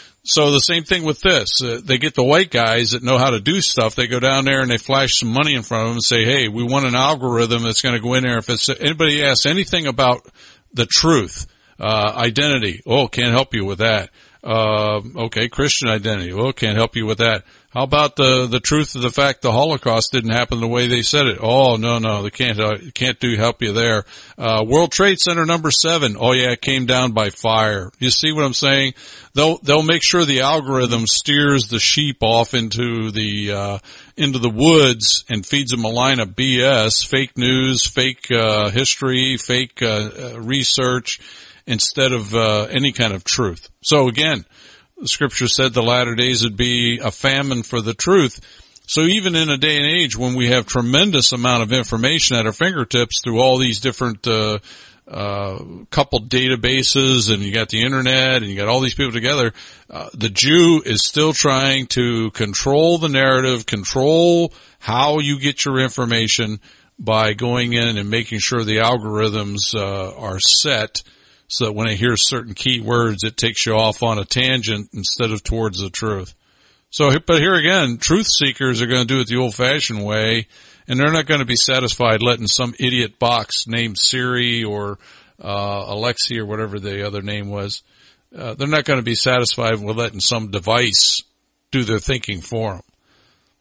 So the same thing with this. Uh, they get the white guys that know how to do stuff. They go down there and they flash some money in front of them and say, hey, we want an algorithm that's going to go in there. If it's, anybody asks anything about the truth, uh, identity, oh, can't help you with that. Uh, okay, Christian identity, oh, can't help you with that. How about the, the truth of the fact the Holocaust didn't happen the way they said it? Oh, no, no, they can't, uh, can't do help you there. Uh, World Trade Center number seven. Oh yeah, it came down by fire. You see what I'm saying? They'll, they'll make sure the algorithm steers the sheep off into the, uh, into the woods and feeds them a line of B S, fake news, fake, uh, history, fake, uh, uh research, instead of, uh, any kind of truth. So again, the scripture said the latter days would be a famine for the truth. So even in a day and age when we have tremendous amount of information at our fingertips through all these different, uh, uh, coupled databases, and you got the internet and you got all these people together, uh, the Jew is still trying to control the narrative, control how you get your information by going in and making sure the algorithms, uh, are set, so that when it hears certain key words, it takes you off on a tangent instead of towards the truth. So, but here again, truth seekers are going to do it the old-fashioned way, and they're not going to be satisfied letting some idiot box named Siri or uh Alexi or whatever the other name was. Uh, they're not going to be satisfied with letting some device do their thinking for them.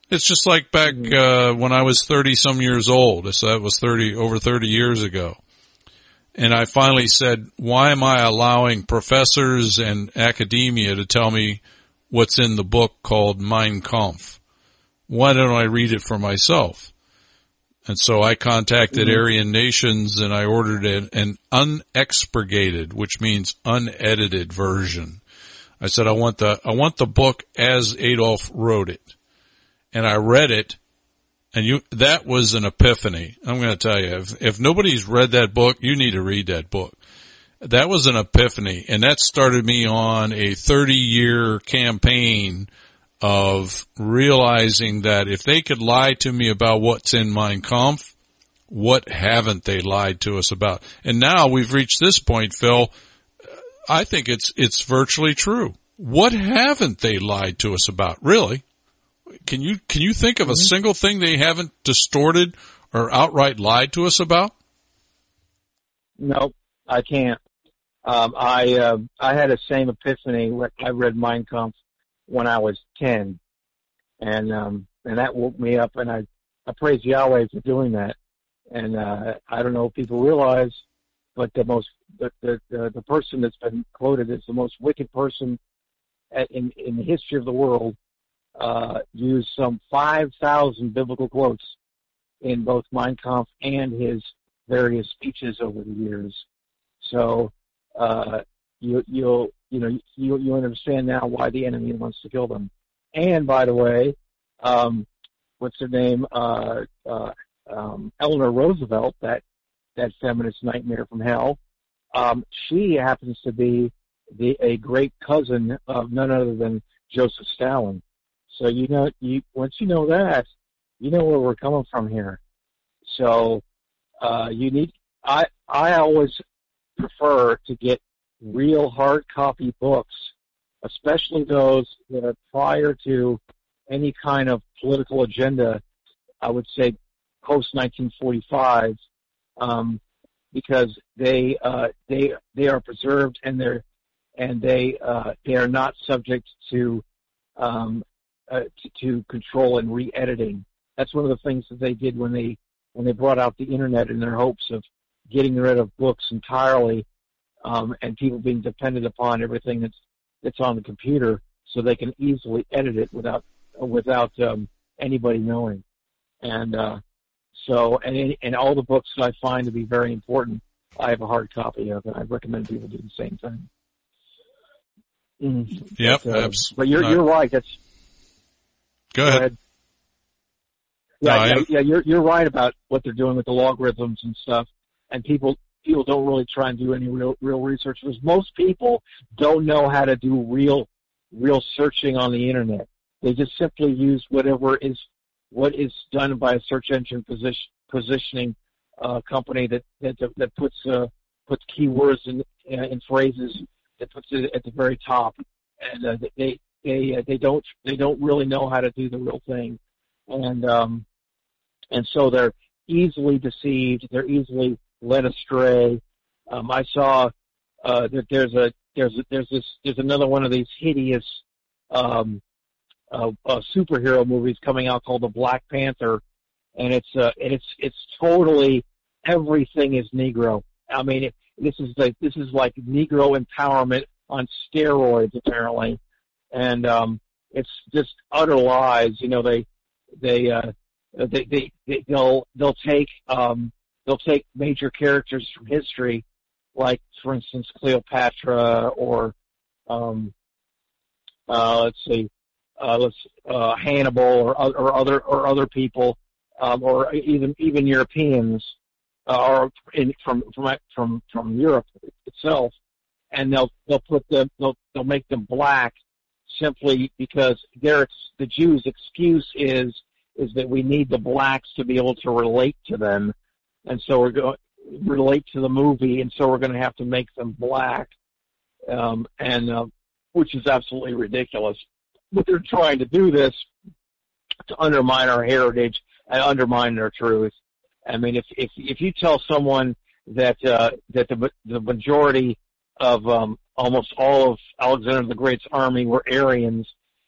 It's just like back uh, when I was thirty some years old. So that was thirty over thirty years ago. And I finally said, why am I allowing professors and academia to tell me what's in the book called Mein Kampf? Why don't I read it for myself? And so I contacted mm-hmm. Aryan Nations and I ordered an, an unexpurgated, which means unedited version. I said, I want the, I want the book as Adolf wrote it. And I read it, and you, that was an epiphany. I'm going to tell you, if, if nobody's read that book, you need to read that book. That was an epiphany, and that started me on a thirty year campaign of realizing that if they could lie to me about what's in Mein Kampf, what haven't they lied to us about? And now we've reached this point, Phil, I think it's, it's virtually true. What haven't they lied to us about, really? Can you, can you think of a mm-hmm. single thing they haven't distorted or outright lied to us about? No, I can't. Um, I, uh, I had the same epiphany when I read Mein Kampf when I was ten. And, um, and that woke me up, and I, I praise Yahweh for doing that. And, uh, I don't know if people realize, but the most, the, the, the, the person that's been quoted as the most wicked person at, in, in the history of the world, uh, used some five thousand biblical quotes in both Mein Kampf and his various speeches over the years. So, uh, you, you'll, you know, you, you understand now why the enemy wants to kill them. And by the way, um, what's her name? Uh, uh, um, Eleanor Roosevelt, that, that feminist nightmare from hell. Um, she happens to be the, a great cousin of none other than Joseph Stalin. So, you know, you, once you know that, you know where we're coming from here. So, uh, you need, I, I always prefer to get real hard copy books, especially those that are prior to any kind of political agenda, I would say post nineteen forty-five, um, because they, uh, they, they are preserved and they're, and they, uh, they are not subject to, um, uh, to, to control and re-editing. That's one of the things that they did when they, when they brought out the internet in their hopes of getting rid of books entirely, um, and people being dependent upon everything that's, that's on the computer so they can easily edit it without, without, um, anybody knowing. And, uh, so, and, and all the books that I find to be very important, I have a hard copy of, and I recommend people do the same thing. Mm. Yep. But, uh, but you're, you're right. That's, go ahead. Go ahead. Yeah, no, yeah, yeah, you're, you're right about what they're doing with the logarithms and stuff. And people, people don't really try and do any real, real research because most people don't know how to do real, real searching on the internet. They just simply use whatever is, what is done by a search engine position, positioning, uh, company that, that, that puts, uh, puts keywords in, in phrases that puts it at the very top. And, uh, they, they, uh, they don't, they don't really know how to do the real thing. And, um, and so they're easily deceived. They're easily led astray. Um, I saw, uh, that there's a, there's a, there's this, there's another one of these hideous, um, uh, uh, superhero movies coming out called The Black Panther. And it's, uh, and it's, it's totally, everything is Negro. I mean, it, this is like, this is like Negro empowerment on steroids, apparently. And, um, it's just utter lies. You know, they, they, uh, they, they, they they'll, they'll take, um, they'll take major characters from history, like, for instance, Cleopatra or, um, uh, let's see, uh, let's, uh, Hannibal or, or other, or other people, um, or even, even Europeans, uh, or in, from, from, from, from Europe itself. And they'll, they'll put them, they'll, they'll make them black simply because their, the Jews' excuse is, is that we need the blacks to be able to relate to them. And so we're going to relate to the movie. And so we're going to have to make them black. Um, and, uh, which is absolutely ridiculous. But they're trying to do this to undermine our heritage and undermine our truth. I mean, if, if, if you tell someone that, uh, that the, the majority of, um, almost all of Alexander the Great's army were Aryans,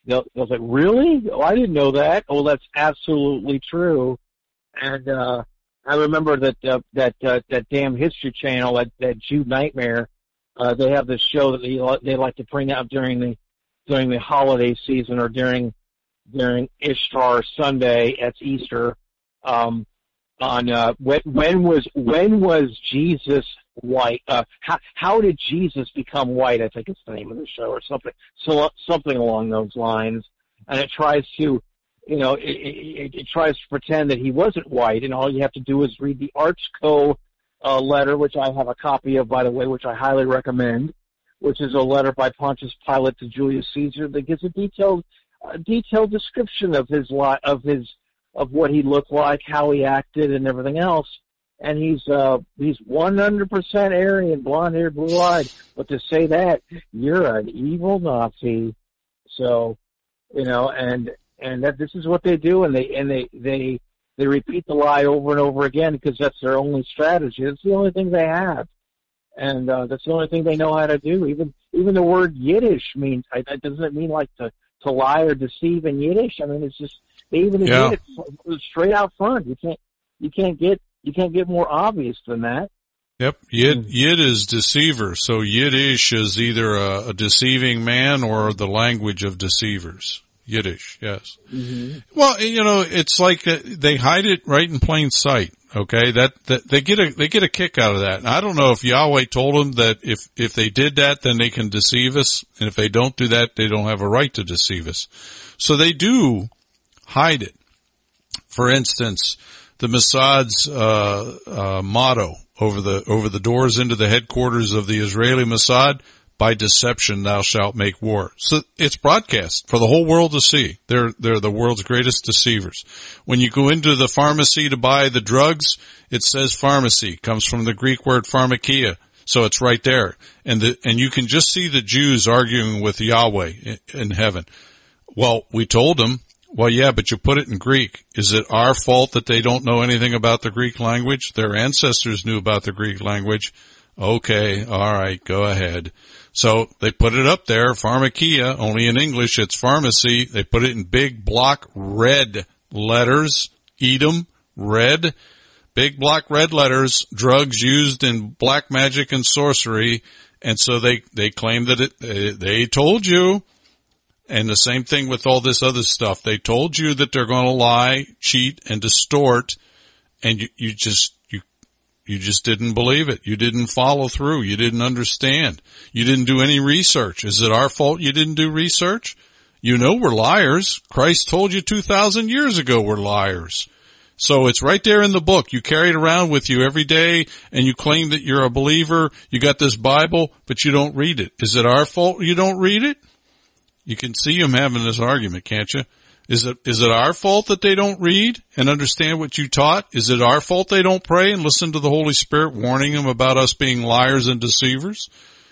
they'll, they'll say, really? Oh, I didn't know that. Oh, that's absolutely true. And, uh, I remember that, uh, that, uh, that damn History Channel, that, that Jew Nightmare, uh, they have this show that they, they like to bring out during the, during the holiday season or during, during Ishtar Sunday, that's Easter, um, on, uh, when, when was, when was Jesus white? Uh, how, how did Jesus become white? I think it's the name of the show or something, so, something along those lines. And it tries to, you know, it, it, it tries to pretend that he wasn't white, and all you have to do is read the Archco, uh, letter, which I have a copy of, by the way, which I highly recommend, which is a letter by Pontius Pilate to Julius Caesar that gives a detailed, uh, detailed description of his li- of his, of what he looked like, how he acted, and everything else. And he's, uh, he's one hundred percent Aryan, blonde-haired, blue-eyed. But to say that, you're an evil Nazi. So, you know, and, and that this is what they do, and they, and they, they, they repeat the lie over and over again because that's their only strategy. It's the only thing they have. And, uh, that's the only thing they know how to do. Even, even the word Yiddish means, it doesn't mean like to, to lie or deceive in Yiddish. I mean, it's just, they even Yeah. admit it straight out front. You can't, you can't get, you can't get more obvious than that. Yep. Yid, Yid is deceiver. So Yiddish is either a, a deceiving man or the language of deceivers. Yiddish, yes. Mm-hmm. Well, you know, it's like uh, they hide it right in plain sight. Okay, that, that they get a they get a kick out of that. And I don't know if Yahweh told them that if if they did that, then they can deceive us, and if they don't do that, they don't have a right to deceive us. So they do hide it. For instance, the Mossad's uh, uh, motto over the over the doors into the headquarters of the Israeli Mossad: "By deception thou shalt make war." So it's broadcast for the whole world to see. They're, they're the world's greatest deceivers. When you go into the pharmacy to buy the drugs, it says pharmacy. Comes from the Greek word pharmakia. So it's right there. And the, and you can just see the Jews arguing with Yahweh in, in heaven. Well, we told them, well, yeah, but you put it in Greek. Is it our fault that they don't know anything about the Greek language? Their ancestors knew about the Greek language. Okay, all right, go ahead. So they put it up there, pharmakia, only in English it's pharmacy. They put it in big block red letters, Edom, red, big block red letters, drugs used in black magic and sorcery. And so they, they claim that it, they, they told you. And the same thing with all this other stuff. They told you that they're going to lie, cheat, and distort, and you, you just, you, you just didn't believe it. You didn't follow through. You didn't understand. You didn't do any research. Is it our fault you didn't do research? You know we're liars. Christ told you two thousand years ago we're liars. So it's right there in the book. You carry it around with you every day, and you claim that you're a believer. You got this Bible, but you don't read it. Is it our fault you don't read it? You can see them having this argument, can't you? Is it, is it our fault that they don't read and understand what you taught? Is it our fault they don't pray and listen to the Holy Spirit warning them about us being liars and deceivers?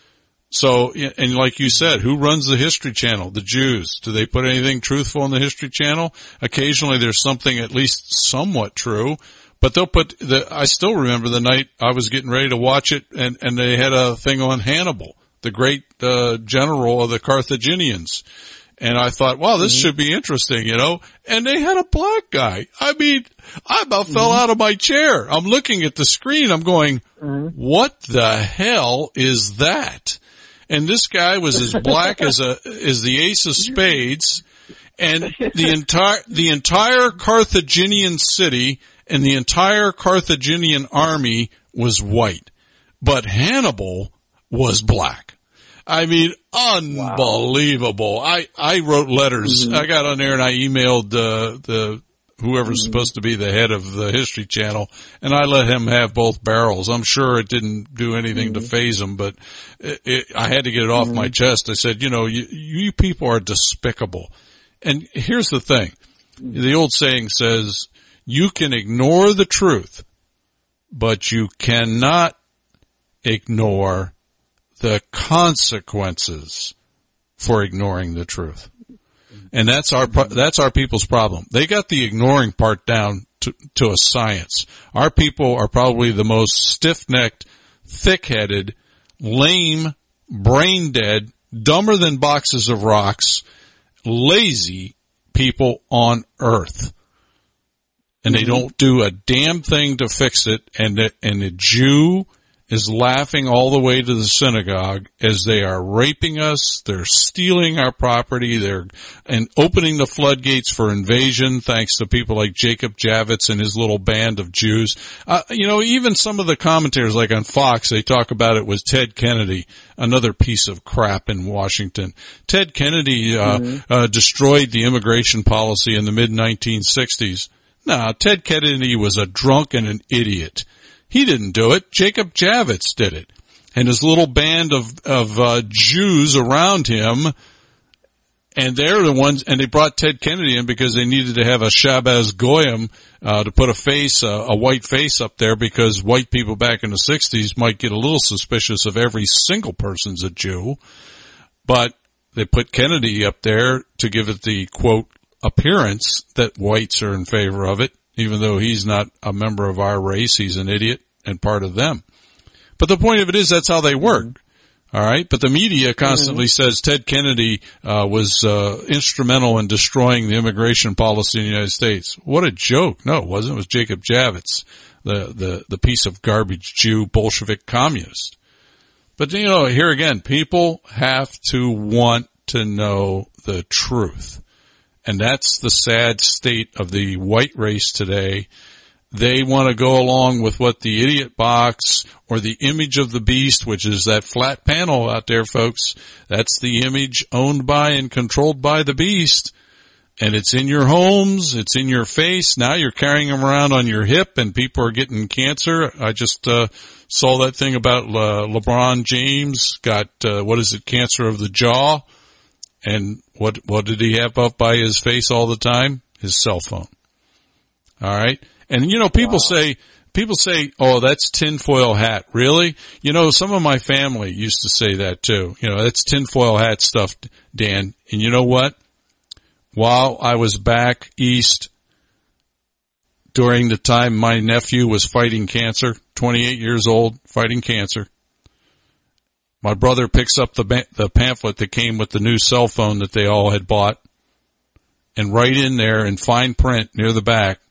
So, and like you said, who runs the History Channel? The Jews. Do they put anything truthful in the History Channel? Occasionally there's something at least somewhat true, but they'll put the, I still remember the night I was getting ready to watch it, and, and they had a thing on Hannibal, the great uh, general of the Carthaginians. And I thought, wow, this mm-hmm. should be interesting, you know. And they had a black guy. I mean, I about mm-hmm. fell out of my chair. I'm looking at the screen. I'm going, mm-hmm. what the hell is that? And this guy was as black as a as the ace of spades. And the entire the entire Carthaginian city and the entire Carthaginian army was white, but Hannibal was black. I mean, unbelievable. Wow. I, I wrote letters. Mm-hmm. I got on there and I emailed uh, the whoever's mm-hmm. supposed to be the head of the History Channel, and I let him have both barrels. I'm sure it didn't do anything mm-hmm. to faze him, but it, it, I had to get it off mm-hmm. my chest. I said, you know, you, you people are despicable. And here's the thing. Mm-hmm. The old saying says, you can ignore the truth, but you cannot ignore the consequences for ignoring the truth. And that's our, that's our people's problem. They got the ignoring part down to, to a science. Our people are probably the most stiff-necked, thick-headed, lame, brain-dead, dumber than boxes of rocks, lazy people on earth. And they don't do a damn thing to fix it. And the, and the Jew is laughing all the way to the synagogue as they are raping us. They're stealing our property. They're and opening the floodgates for invasion, thanks to people like Jacob Javits and his little band of Jews. Uh, you know, even some of the commentators, like on Fox, they talk about it was Ted Kennedy, another piece of crap in Washington. Ted Kennedy uh, mm-hmm. uh destroyed the immigration policy in the mid nineteen sixties. No, Ted Kennedy was a drunk and an idiot. He didn't do it. Jacob Javits did it. And his little band of, of, uh, Jews around him. And they're the ones, and they brought Ted Kennedy in because they needed to have a Shabbos Goyim, uh, to put a face, uh, a white face up there because white people back in the sixties might get a little suspicious of every single person's a Jew. But they put Kennedy up there to give it the, quote, appearance that whites are in favor of it. Even though he's not a member of our race, he's an idiot and part of them. But the point of it is that's how they work. Mm-hmm. All right. But the media constantly mm-hmm. says Ted Kennedy, uh, was, uh, instrumental in destroying the immigration policy in the United States. What a joke. No, it wasn't. It was Jacob Javits, the, the, the piece of garbage Jew Bolshevik communist. But you know, here again, people have to want to know the truth. And that's the sad state of the white race today. They want to go along with what the idiot box or the image of the beast, which is that flat panel out there, folks. That's the image owned by and controlled by the beast. And it's in your homes. It's in your face. Now you're carrying them around on your hip and people are getting cancer. I just, uh, saw that thing about, uh, LeBron James got, uh, what is it, cancer of the jaw. And what, what did he have up by his face all the time? His cell phone. All right. And you know, people wow. say, people say, oh, that's tinfoil hat. Really? You know, some of my family used to say that too. You know, that's tinfoil hat stuff, Dan. And you know what? While I was back east during the time my nephew was fighting cancer, twenty-eight years old, fighting cancer, my brother picks up the the pamphlet that came with the new cell phone that they all had bought, and right in there in fine print near the back,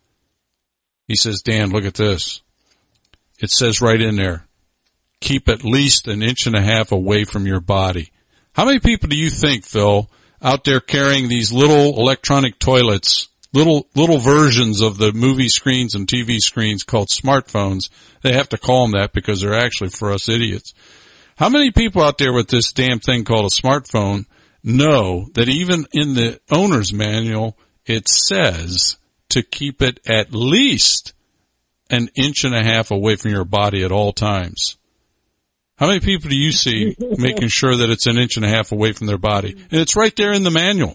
he says, Dan, look at this. It says right in there, keep at least an inch and a half away from your body. How many people do you think, Phil, out there carrying these little electronic toilets, little little versions of the movie screens and T V screens called smartphones? They have to call them that because they're actually for us idiots. How many people out there with this damn thing called a smartphone know that even in the owner's manual, it says to keep it at least an inch and a half away from your body at all times? How many people do you see making sure that it's an inch and a half away from their body? And it's right there in the manual.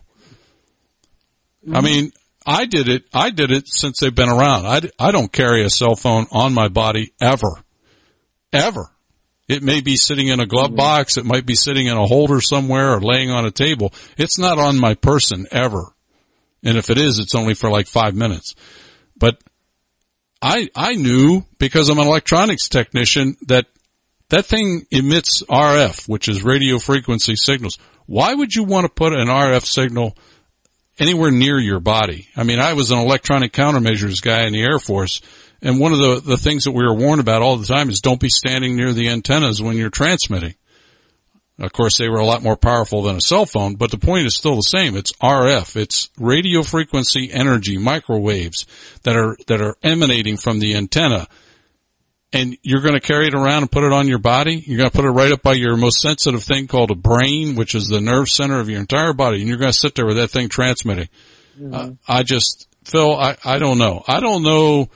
I mean, I did it, I did it since they've been around. I, I don't carry a cell phone on my body ever. Ever. It may be sitting in a glove box. It might be sitting in a holder somewhere or laying on a table. It's not on my person ever. And if it is, it's only for like five minutes. But I, I knew because I'm an electronics technician that that thing emits R F, which is radio frequency signals. Why would you want to put an R F signal anywhere near your body? I mean, I was an electronic countermeasures guy in the Air Force. And one of the, the things that we were warned about all the time is don't be standing near the antennas when you're transmitting. Of course, they were a lot more powerful than a cell phone, but the point is still the same. It's R F. It's radio frequency energy, microwaves that are, that are emanating from the antenna. And you're going to carry it around and put it on your body. You're going to put it right up by your most sensitive thing called a brain, which is the nerve center of your entire body. And you're going to sit there with that thing transmitting. Mm-hmm. Uh, I just, Phil, I, I don't know. I don't know.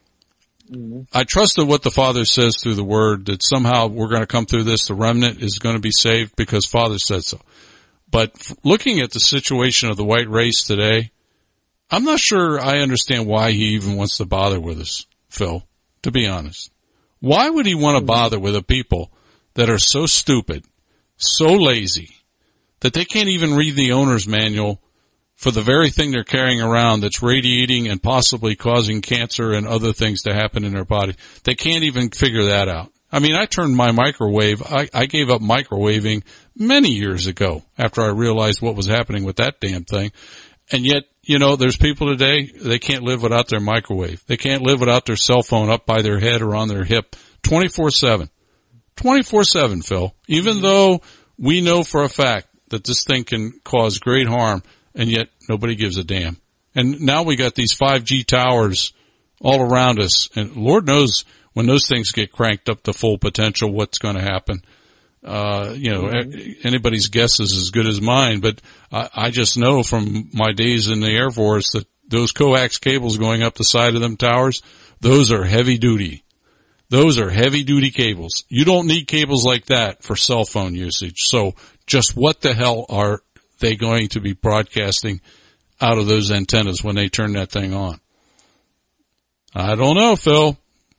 I trust that what the Father says through the Word, that somehow we're going to come through this, the remnant is going to be saved because Father said so. But looking at the situation of the white race today, I'm not sure I understand why he even wants to bother with us, Phil, to be honest. Why would he want to bother with a people that are so stupid, so lazy, that they can't even read the owner's manual for the very thing they're carrying around that's radiating and possibly causing cancer and other things to happen in their body? They can't even figure that out. I mean, I turned my microwave, I, I gave up microwaving many years ago after I realized what was happening with that damn thing. And yet, you know, there's people today, they can't live without their microwave. They can't live without their cell phone up by their head or on their hip twenty-four seven. twenty-four seven, Phil. Even though we know for a fact that this thing can cause great harm, and yet nobody gives a damn. And now we got these five G towers all around us, and Lord knows when those things get cranked up to full potential, what's going to happen. Uh, you know, mm-hmm. anybody's guess is as good as mine, but I, I just know from my days in the Air Force that those coax cables going up the side of them towers, those are heavy duty. Those are heavy duty cables. You don't need cables like that for cell phone usage. So just what the hell are they going to be broadcasting out of those antennas when they turn that thing on? I don't know, Phil.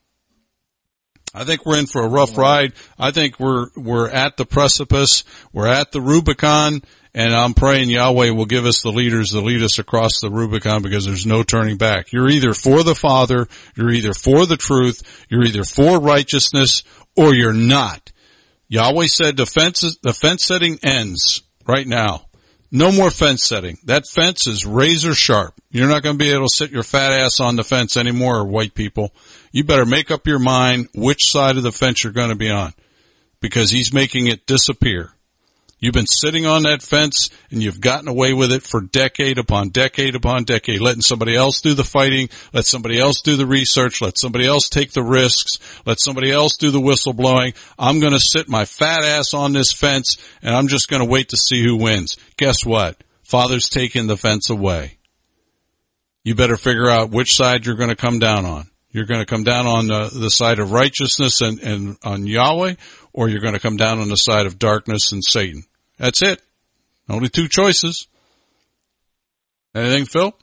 I think we're in for a rough ride. I think we're, we're at the precipice. We're at the Rubicon, and I'm praying Yahweh will give us the leaders to lead us across the Rubicon, because there's no turning back. You're either for the Father, you're either for the truth, you're either for righteousness, or you're not. Yahweh said the fence, the fence setting ends right now. No more fence setting. That fence is razor sharp. You're not going to be able to sit your fat ass on the fence anymore, white people. You better make up your mind which side of the fence you're going to be on, because he's making it disappear. You've been sitting on that fence, and you've gotten away with it for decade upon decade upon decade, letting somebody else do the fighting, let somebody else do the research, let somebody else take the risks, let somebody else do the whistleblowing. I'm going to sit my fat ass on this fence, and I'm just going to wait to see who wins. Guess what? Father's taking the fence away. You better figure out which side you're going to come down on. You're going to come down on the, the side of righteousness and, and on Yahweh, or you're going to come down on the side of darkness and Satan. That's it. Only two choices. Anything, Phil?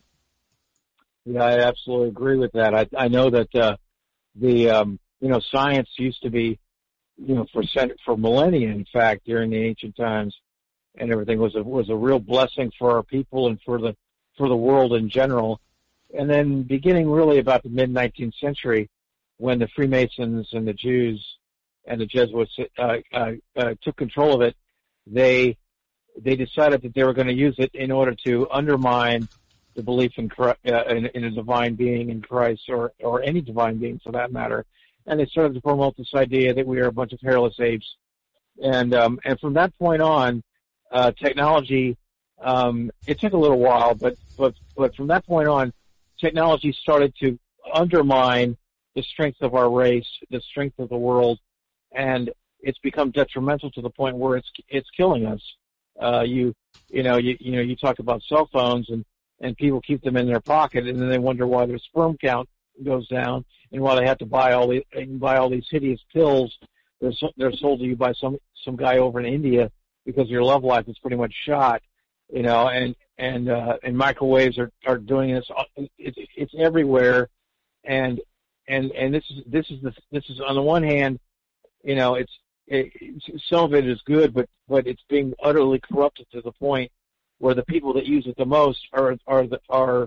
Yeah, I absolutely agree with that. I, I know that uh, the um, you know science used to be, you know, for for millennia, in fact, during the ancient times, and everything was a was a real blessing for our people and for the for the world in general. And then, beginning really about the mid nineteenth century, when the Freemasons and the Jews and the Jesuits uh, uh, uh, took control of it, they they decided that they were going to use it in order to undermine the belief in, uh, in, in a divine being in Christ, or or any divine being for that matter. And they started to promote this idea that we are a bunch of hairless apes. And um, and from that point on, uh, technology, um, it took a little while, but but but from that point on, technology started to undermine the strength of our race, the strength of the world, and it's become detrimental to the point where it's it's killing us. Uh, you you know you you know you talk about cell phones, and and people keep them in their pocket, and then they wonder why their sperm count goes down, and why they have to buy all these buy all these hideous pills. They're so, they're sold to you by some some guy over in India, because your love life is pretty much shot. You know, and and uh, and microwaves are are doing this. It's it's everywhere, and and and this is this is the this is on the one hand, you know, it's it, some of it is good, but but it's being utterly corrupted to the point where the people that use it the most are are the, are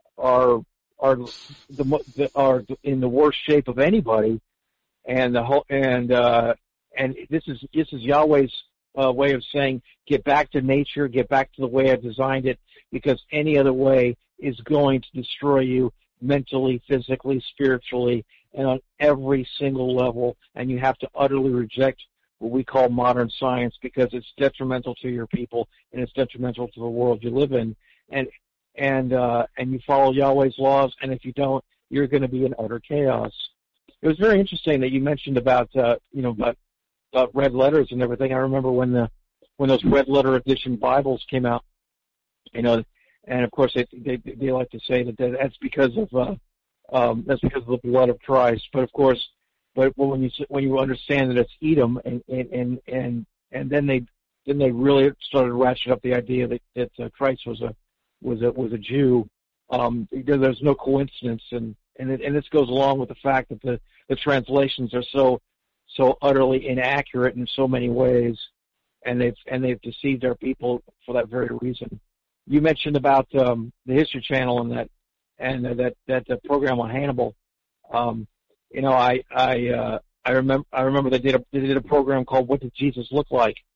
are are the, the are in the worst shape of anybody, and the whole and uh, and this is this is Yahweh's uh, way of saying, get back to nature, get back to the way I designed it, because any other way is going to destroy you mentally, physically, spiritually, and on every single level. And you have to utterly reject what we call modern science, because it's detrimental to your people and it's detrimental to the world you live in. And and uh, and you follow Yahweh's laws, and if you don't, you're going to be in utter chaos. It was very interesting that you mentioned about uh, you know about, about red letters and everything. I remember when the when those red letter edition Bibles came out, you know, and of course they they, they like to say that that's because of uh, um, that's because of the blood of Christ. But of course, but when you when you understand that it's Edom, and and and and, and then they then they really started to ratchet up the idea that that uh, Christ was a was a was a Jew. Um, there's no coincidence, and and it, and this goes along with the fact that the the translations are so so utterly inaccurate in so many ways, and they've and they've deceived our people for that very reason. You mentioned about um, the History Channel and that and uh, that that uh, program on Hannibal. Um, you know, I I uh, I remember I remember they did a they did a program called "What Did Jesus Look Like?"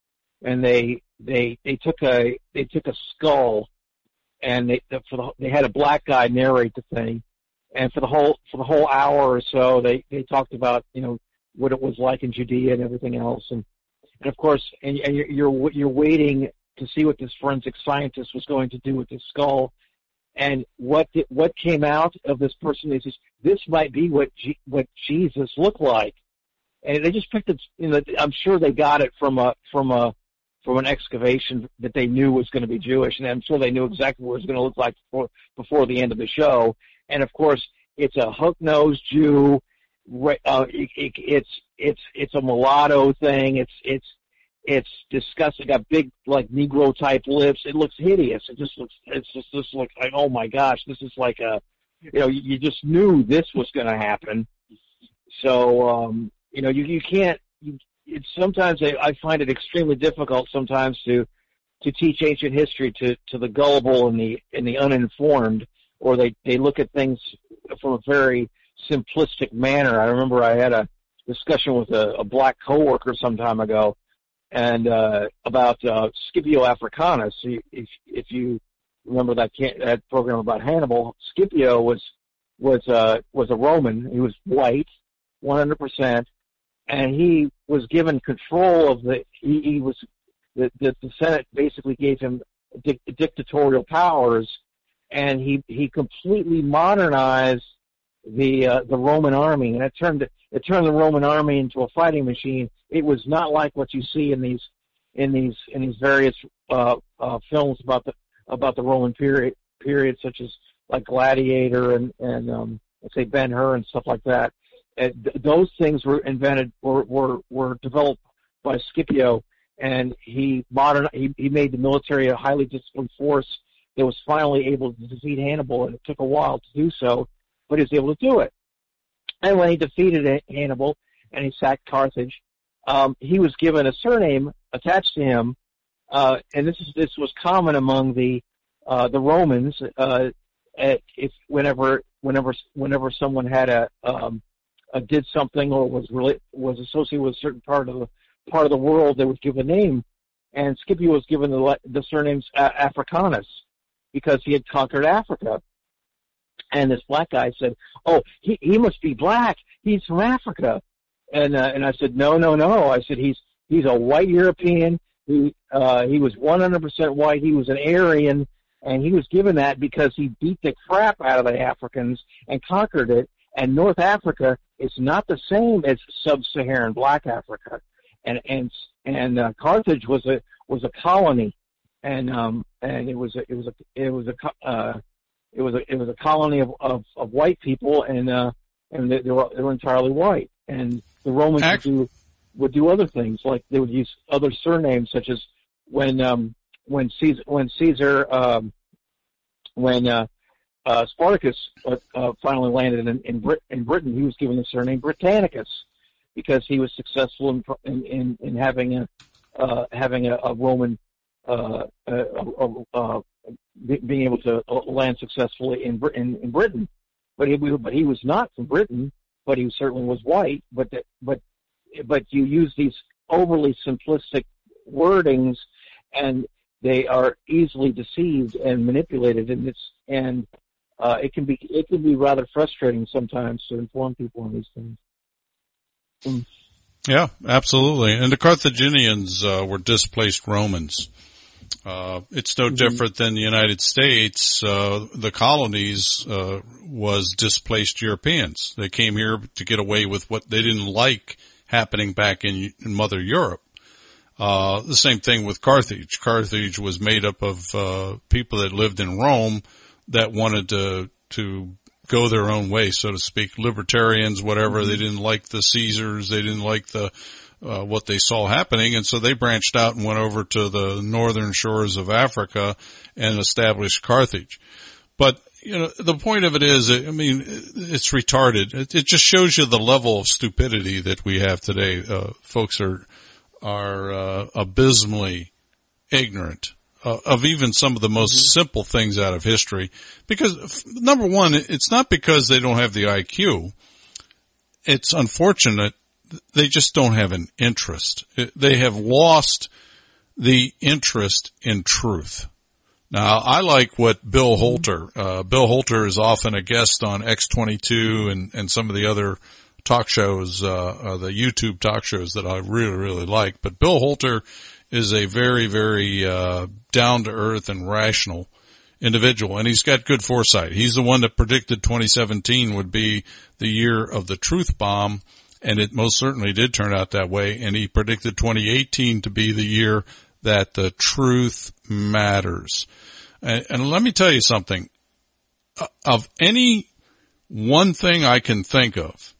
and they they they took a they took a skull, and they for the, they had a black guy narrate the thing, and for the whole for the whole hour or so they they talked about, you know, what it was like in Judea and everything else, and and of course and, and you're, you're you're waiting to see what this forensic scientist was going to do with this skull, and what did, what came out of this person is this, this might be what G, what Jesus looked like, and they just picked it. You know, I'm sure they got it from a from a from an excavation that they knew was going to be Jewish, and I'm sure they knew exactly what it was going to look like before before the end of the show. And of course, it's a hook-nosed Jew. Uh, it, it, it's it's it's a mulatto thing. It's it's it's disgusting. Got big like Negro type lips. It looks hideous. It just looks. It's just this looks like, oh my gosh, this is like a, you know, you, you just knew this was going to happen. So um, you know, you you can't. You, it's sometimes I, I find it extremely difficult sometimes to to teach ancient history to to the gullible and the and the uninformed, or they they look at things from a very simplistic manner. I remember I had a discussion with a, a black coworker some time ago, and uh, about uh, Scipio Africanus. If if you remember that can, that program about Hannibal, Scipio was was uh, was a Roman. He was white, one hundred percent, and he was given control of the. He, he was the, the the Senate basically gave him dic- dictatorial powers, and he he completely modernized the uh, the Roman army, and it turned it turned the Roman army into a fighting machine. It was not like what you see in these in these in these various uh, uh, films about the about the Roman period period, such as like Gladiator and and um, let's say Ben-Hur and stuff like that. And th- those things were invented or were, were were developed by Scipio, and he modern he, he made the military a highly disciplined force that was finally able to defeat Hannibal, and it took a while to do so, but he was able to do it. And when he defeated Hannibal and he sacked Carthage, um, he was given a surname attached to him, uh, and this is this was common among the uh, the Romans. Uh, if whenever whenever whenever someone had a, um, a did something or was really was associated with a certain part of the part of the world, they would give a name. And Scipio was given the the surnames Africanus because he had conquered Africa. And this black guy said, "Oh, he he must be black. He's from Africa." And uh, and I said, "No, no, no." I said, "He's he's a white European. He uh, he was one hundred percent white. He was an Aryan, and he was given that because he beat the crap out of the Africans and conquered it. And North Africa is not the same as sub-Saharan Black Africa. And and and uh, Carthage was a was a colony, and um and it was a, it was a it was a uh, it was a it was a colony of of, of white people, and uh and they, they were they were entirely white. And the Romans Act- would do would do other things, like they would use other surnames, such as when um when Caesar when Caesar um when uh, uh Spartacus uh, uh, finally landed in in, Brit- in Britain, he was given the surname Britannicus, because he was successful in in, in, in having a uh, having a, a Roman uh, uh, uh, uh, being able to land successfully in in, in Britain, but he but he was not from Britain, but he certainly was white. But that, but but you use these overly simplistic wordings, and they are easily deceived and manipulated, and it's and uh, it can be it can be rather frustrating sometimes to inform people on these things. Yeah, absolutely. And the Carthaginians uh, were displaced Romans. Uh, it's no mm-hmm. different than the United States. Uh, the colonies uh, was displaced Europeans. They came here to get away with what they didn't like happening back in, in Mother Europe. Uh, the same thing with Carthage. Carthage was made up of uh, people that lived in Rome that wanted to to go their own way, so to speak. Libertarians, whatever. Mm-hmm. They didn't like the Caesars. They didn't like the uh, what they saw happening, and so they branched out and went over to the northern shores of Africa and established Carthage. But you know, the point of it is, I mean, it's retarded. It, it just shows you the level of stupidity that we have today. Uh, folks are are uh, abysmally ignorant Uh, of even some of the most mm-hmm. simple things out of history. Because, number one, it's not because they don't have the I Q. It's unfortunate they just don't have an interest. It, they have lost the interest in truth. Now, I like what Bill Holter, uh, Bill Holter is often a guest on X twenty-two and, and some of the other talk shows, uh, uh, the YouTube talk shows that I really, really like. But Bill Holter is a very, very, uh, down to earth and rational individual, and he's got good foresight. He's the one that predicted twenty seventeen would be the year of the truth bomb, and it most certainly did turn out that way. And he predicted twenty eighteen to be the year that the truth matters. And, and let me tell you something. Of any one thing I can think of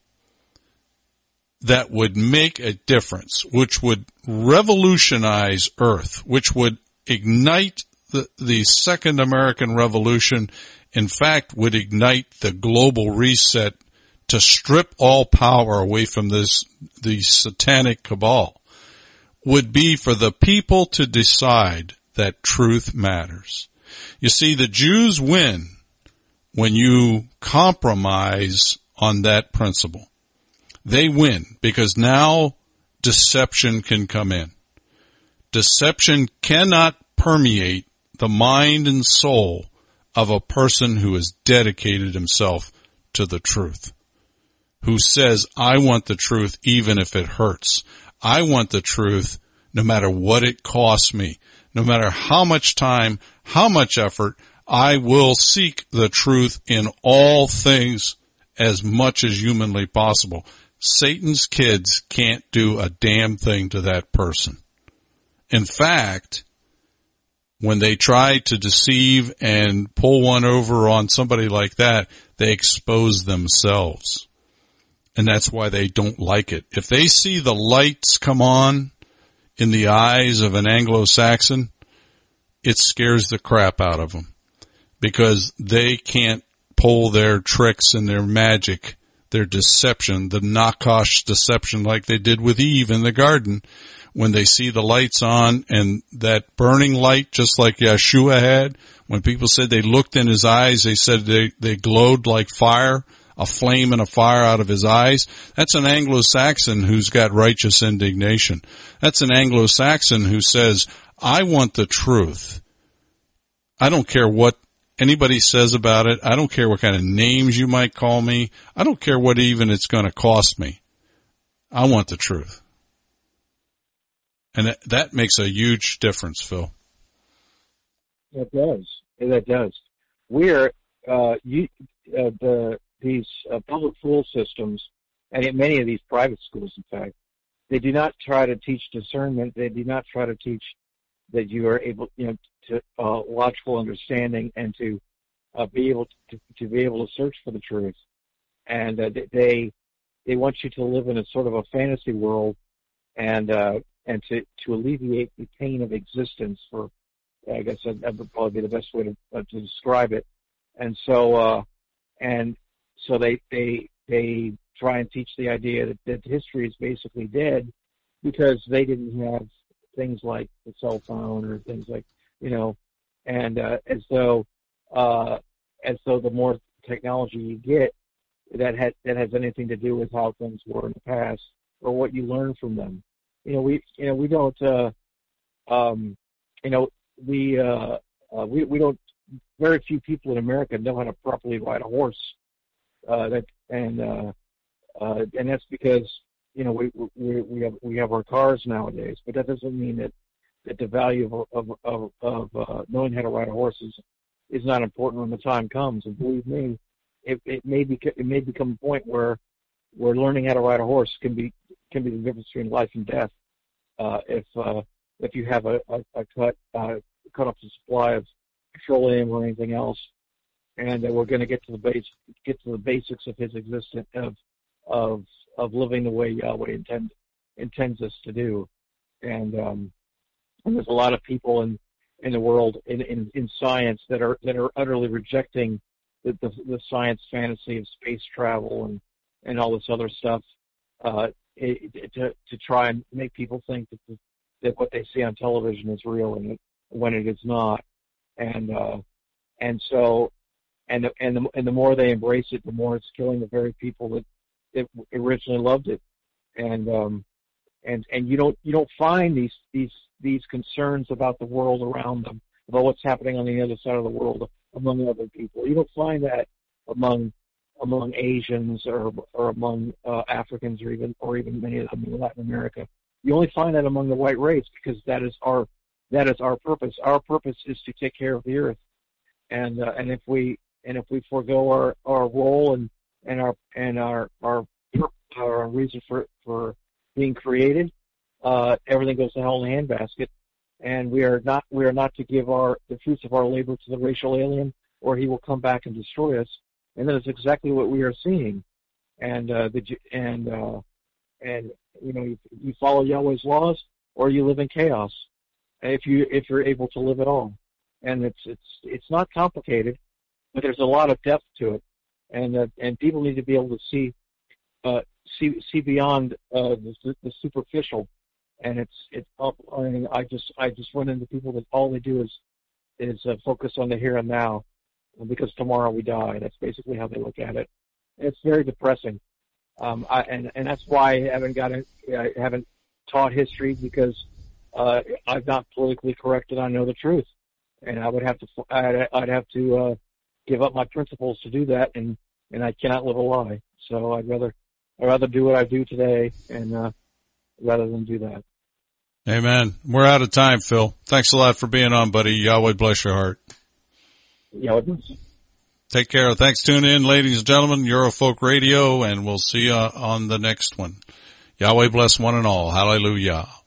that would make a difference, which would revolutionize Earth, which would ignite the, the Second American Revolution, in fact, would ignite the global reset to strip all power away from this, the satanic cabal, would be for the people to decide that truth matters. You see, the Jews win when you compromise on that principle. They win because now deception can come in. Deception cannot permeate the mind and soul of a person who has dedicated himself to the truth, who says, I want the truth even if it hurts. I want the truth no matter what it costs me, no matter how much time, how much effort. I will seek the truth in all things as much as humanly possible. Satan's kids can't do a damn thing to that person. In fact, when they try to deceive and pull one over on somebody like that, they expose themselves. And that's why they don't like it. If they see the lights come on in the eyes of an Anglo-Saxon, it scares the crap out of them because they can't pull their tricks and their magic, their deception, the Nakash deception like they did with Eve in the garden. When they see the lights on and that burning light, just like Yeshua had, when people said they looked in his eyes, they said they, they glowed like fire, a flame and a fire out of his eyes. That's an Anglo-Saxon who's got righteous indignation. That's an Anglo-Saxon who says, I want the truth. I don't care what anybody says about it. I don't care what kind of names you might call me. I don't care what even it's going to cost me. I want the truth. And that, that makes a huge difference, Phil. It does. That does. We're, uh, you, uh, the, these uh, public school systems, and in many of these private schools, in fact, they do not try to teach discernment. They do not try to teach that you are able, you know, to uh, logical understanding and to uh, be able to, to be able to search for the truth. And uh, they they want you to live in a sort of a fantasy world, and uh, and to, to alleviate the pain of existence. For I guess that, that would probably be the best way to uh, to describe it. And so uh, and so they they they try and teach the idea that, that history is basically dead because they didn't have things like the cell phone or things like, you know, and uh, as though uh, as though the more technology you get, that has that has anything to do with how things were in the past or what you learn from them. You know, we you know we don't uh, um, you know we uh, uh, we we don't. Very few people in America know how to properly ride a horse. Uh, that and uh, uh, and that's because you know we we we have we have our cars nowadays, but that doesn't mean that, that the value of of of, of uh, knowing how to ride a horse is is not important when the time comes. And believe me, it it may be it may become a point where where learning how to ride a horse can be can be the difference between life and death. Uh, if uh, if you have a a, a cut uh, cut off the supply of petroleum or anything else, and uh, we're going to get to the base, get to the basics of his existence of of of living the way Yahweh intend, intends us to do, and um, and there's a lot of people in, in the world in, in, in science that are that are utterly rejecting the, the, the science fantasy of space travel and, and all this other stuff uh, it, it, to to try and make people think that the, that what they see on television is real and it, when it is not. And uh, and so, and the, and the and the more they embrace it, the more it's killing the very people that, that originally loved it. And um, and and you don't you don't find these these these concerns about the world around them, about what's happening on the other side of the world among other people. You don't find that among among Asians or or among uh, Africans or even or even many of them in Latin America. You only find that among the white race, because that is our that is our purpose. Our purpose is to take care of the earth, and uh, and if we and if we forego our, our role and and our and our our our reason for for being created, uh, everything goes to hell in a handbasket. And we are not we are not to give our the fruits of our labor to the racial alien, or he will come back and destroy us. And that is exactly what we are seeing. And uh, the and uh, and you know you, you follow Yahweh's laws, or you live in chaos. If you if you're able to live at all, and it's it's it's not complicated, but there's a lot of depth to it, and uh, and people need to be able to see uh, see see beyond uh, the, the superficial. And it's it's up. I mean, I just I just run into people that all they do is is uh, focus on the here and now, because tomorrow we die. That's basically how they look at it. It's very depressing. Um, I, and and that's why I haven't got it. I haven't taught history, because uh, I'm not politically correct and I know the truth. And I would have to I'd, I'd have to uh, give up my principles to do that, and and I cannot live a lie. So I'd rather I'd rather do what I do today, and uh, rather than do that. Amen. We're out of time, Phil. Thanks a lot for being on, buddy. Yahweh bless your heart. Yahweh bless. Take care. Thanks for tuning in, ladies and gentlemen. Eurofolk Radio, and we'll see you on the next one. Yahweh bless one and all. Hallelujah.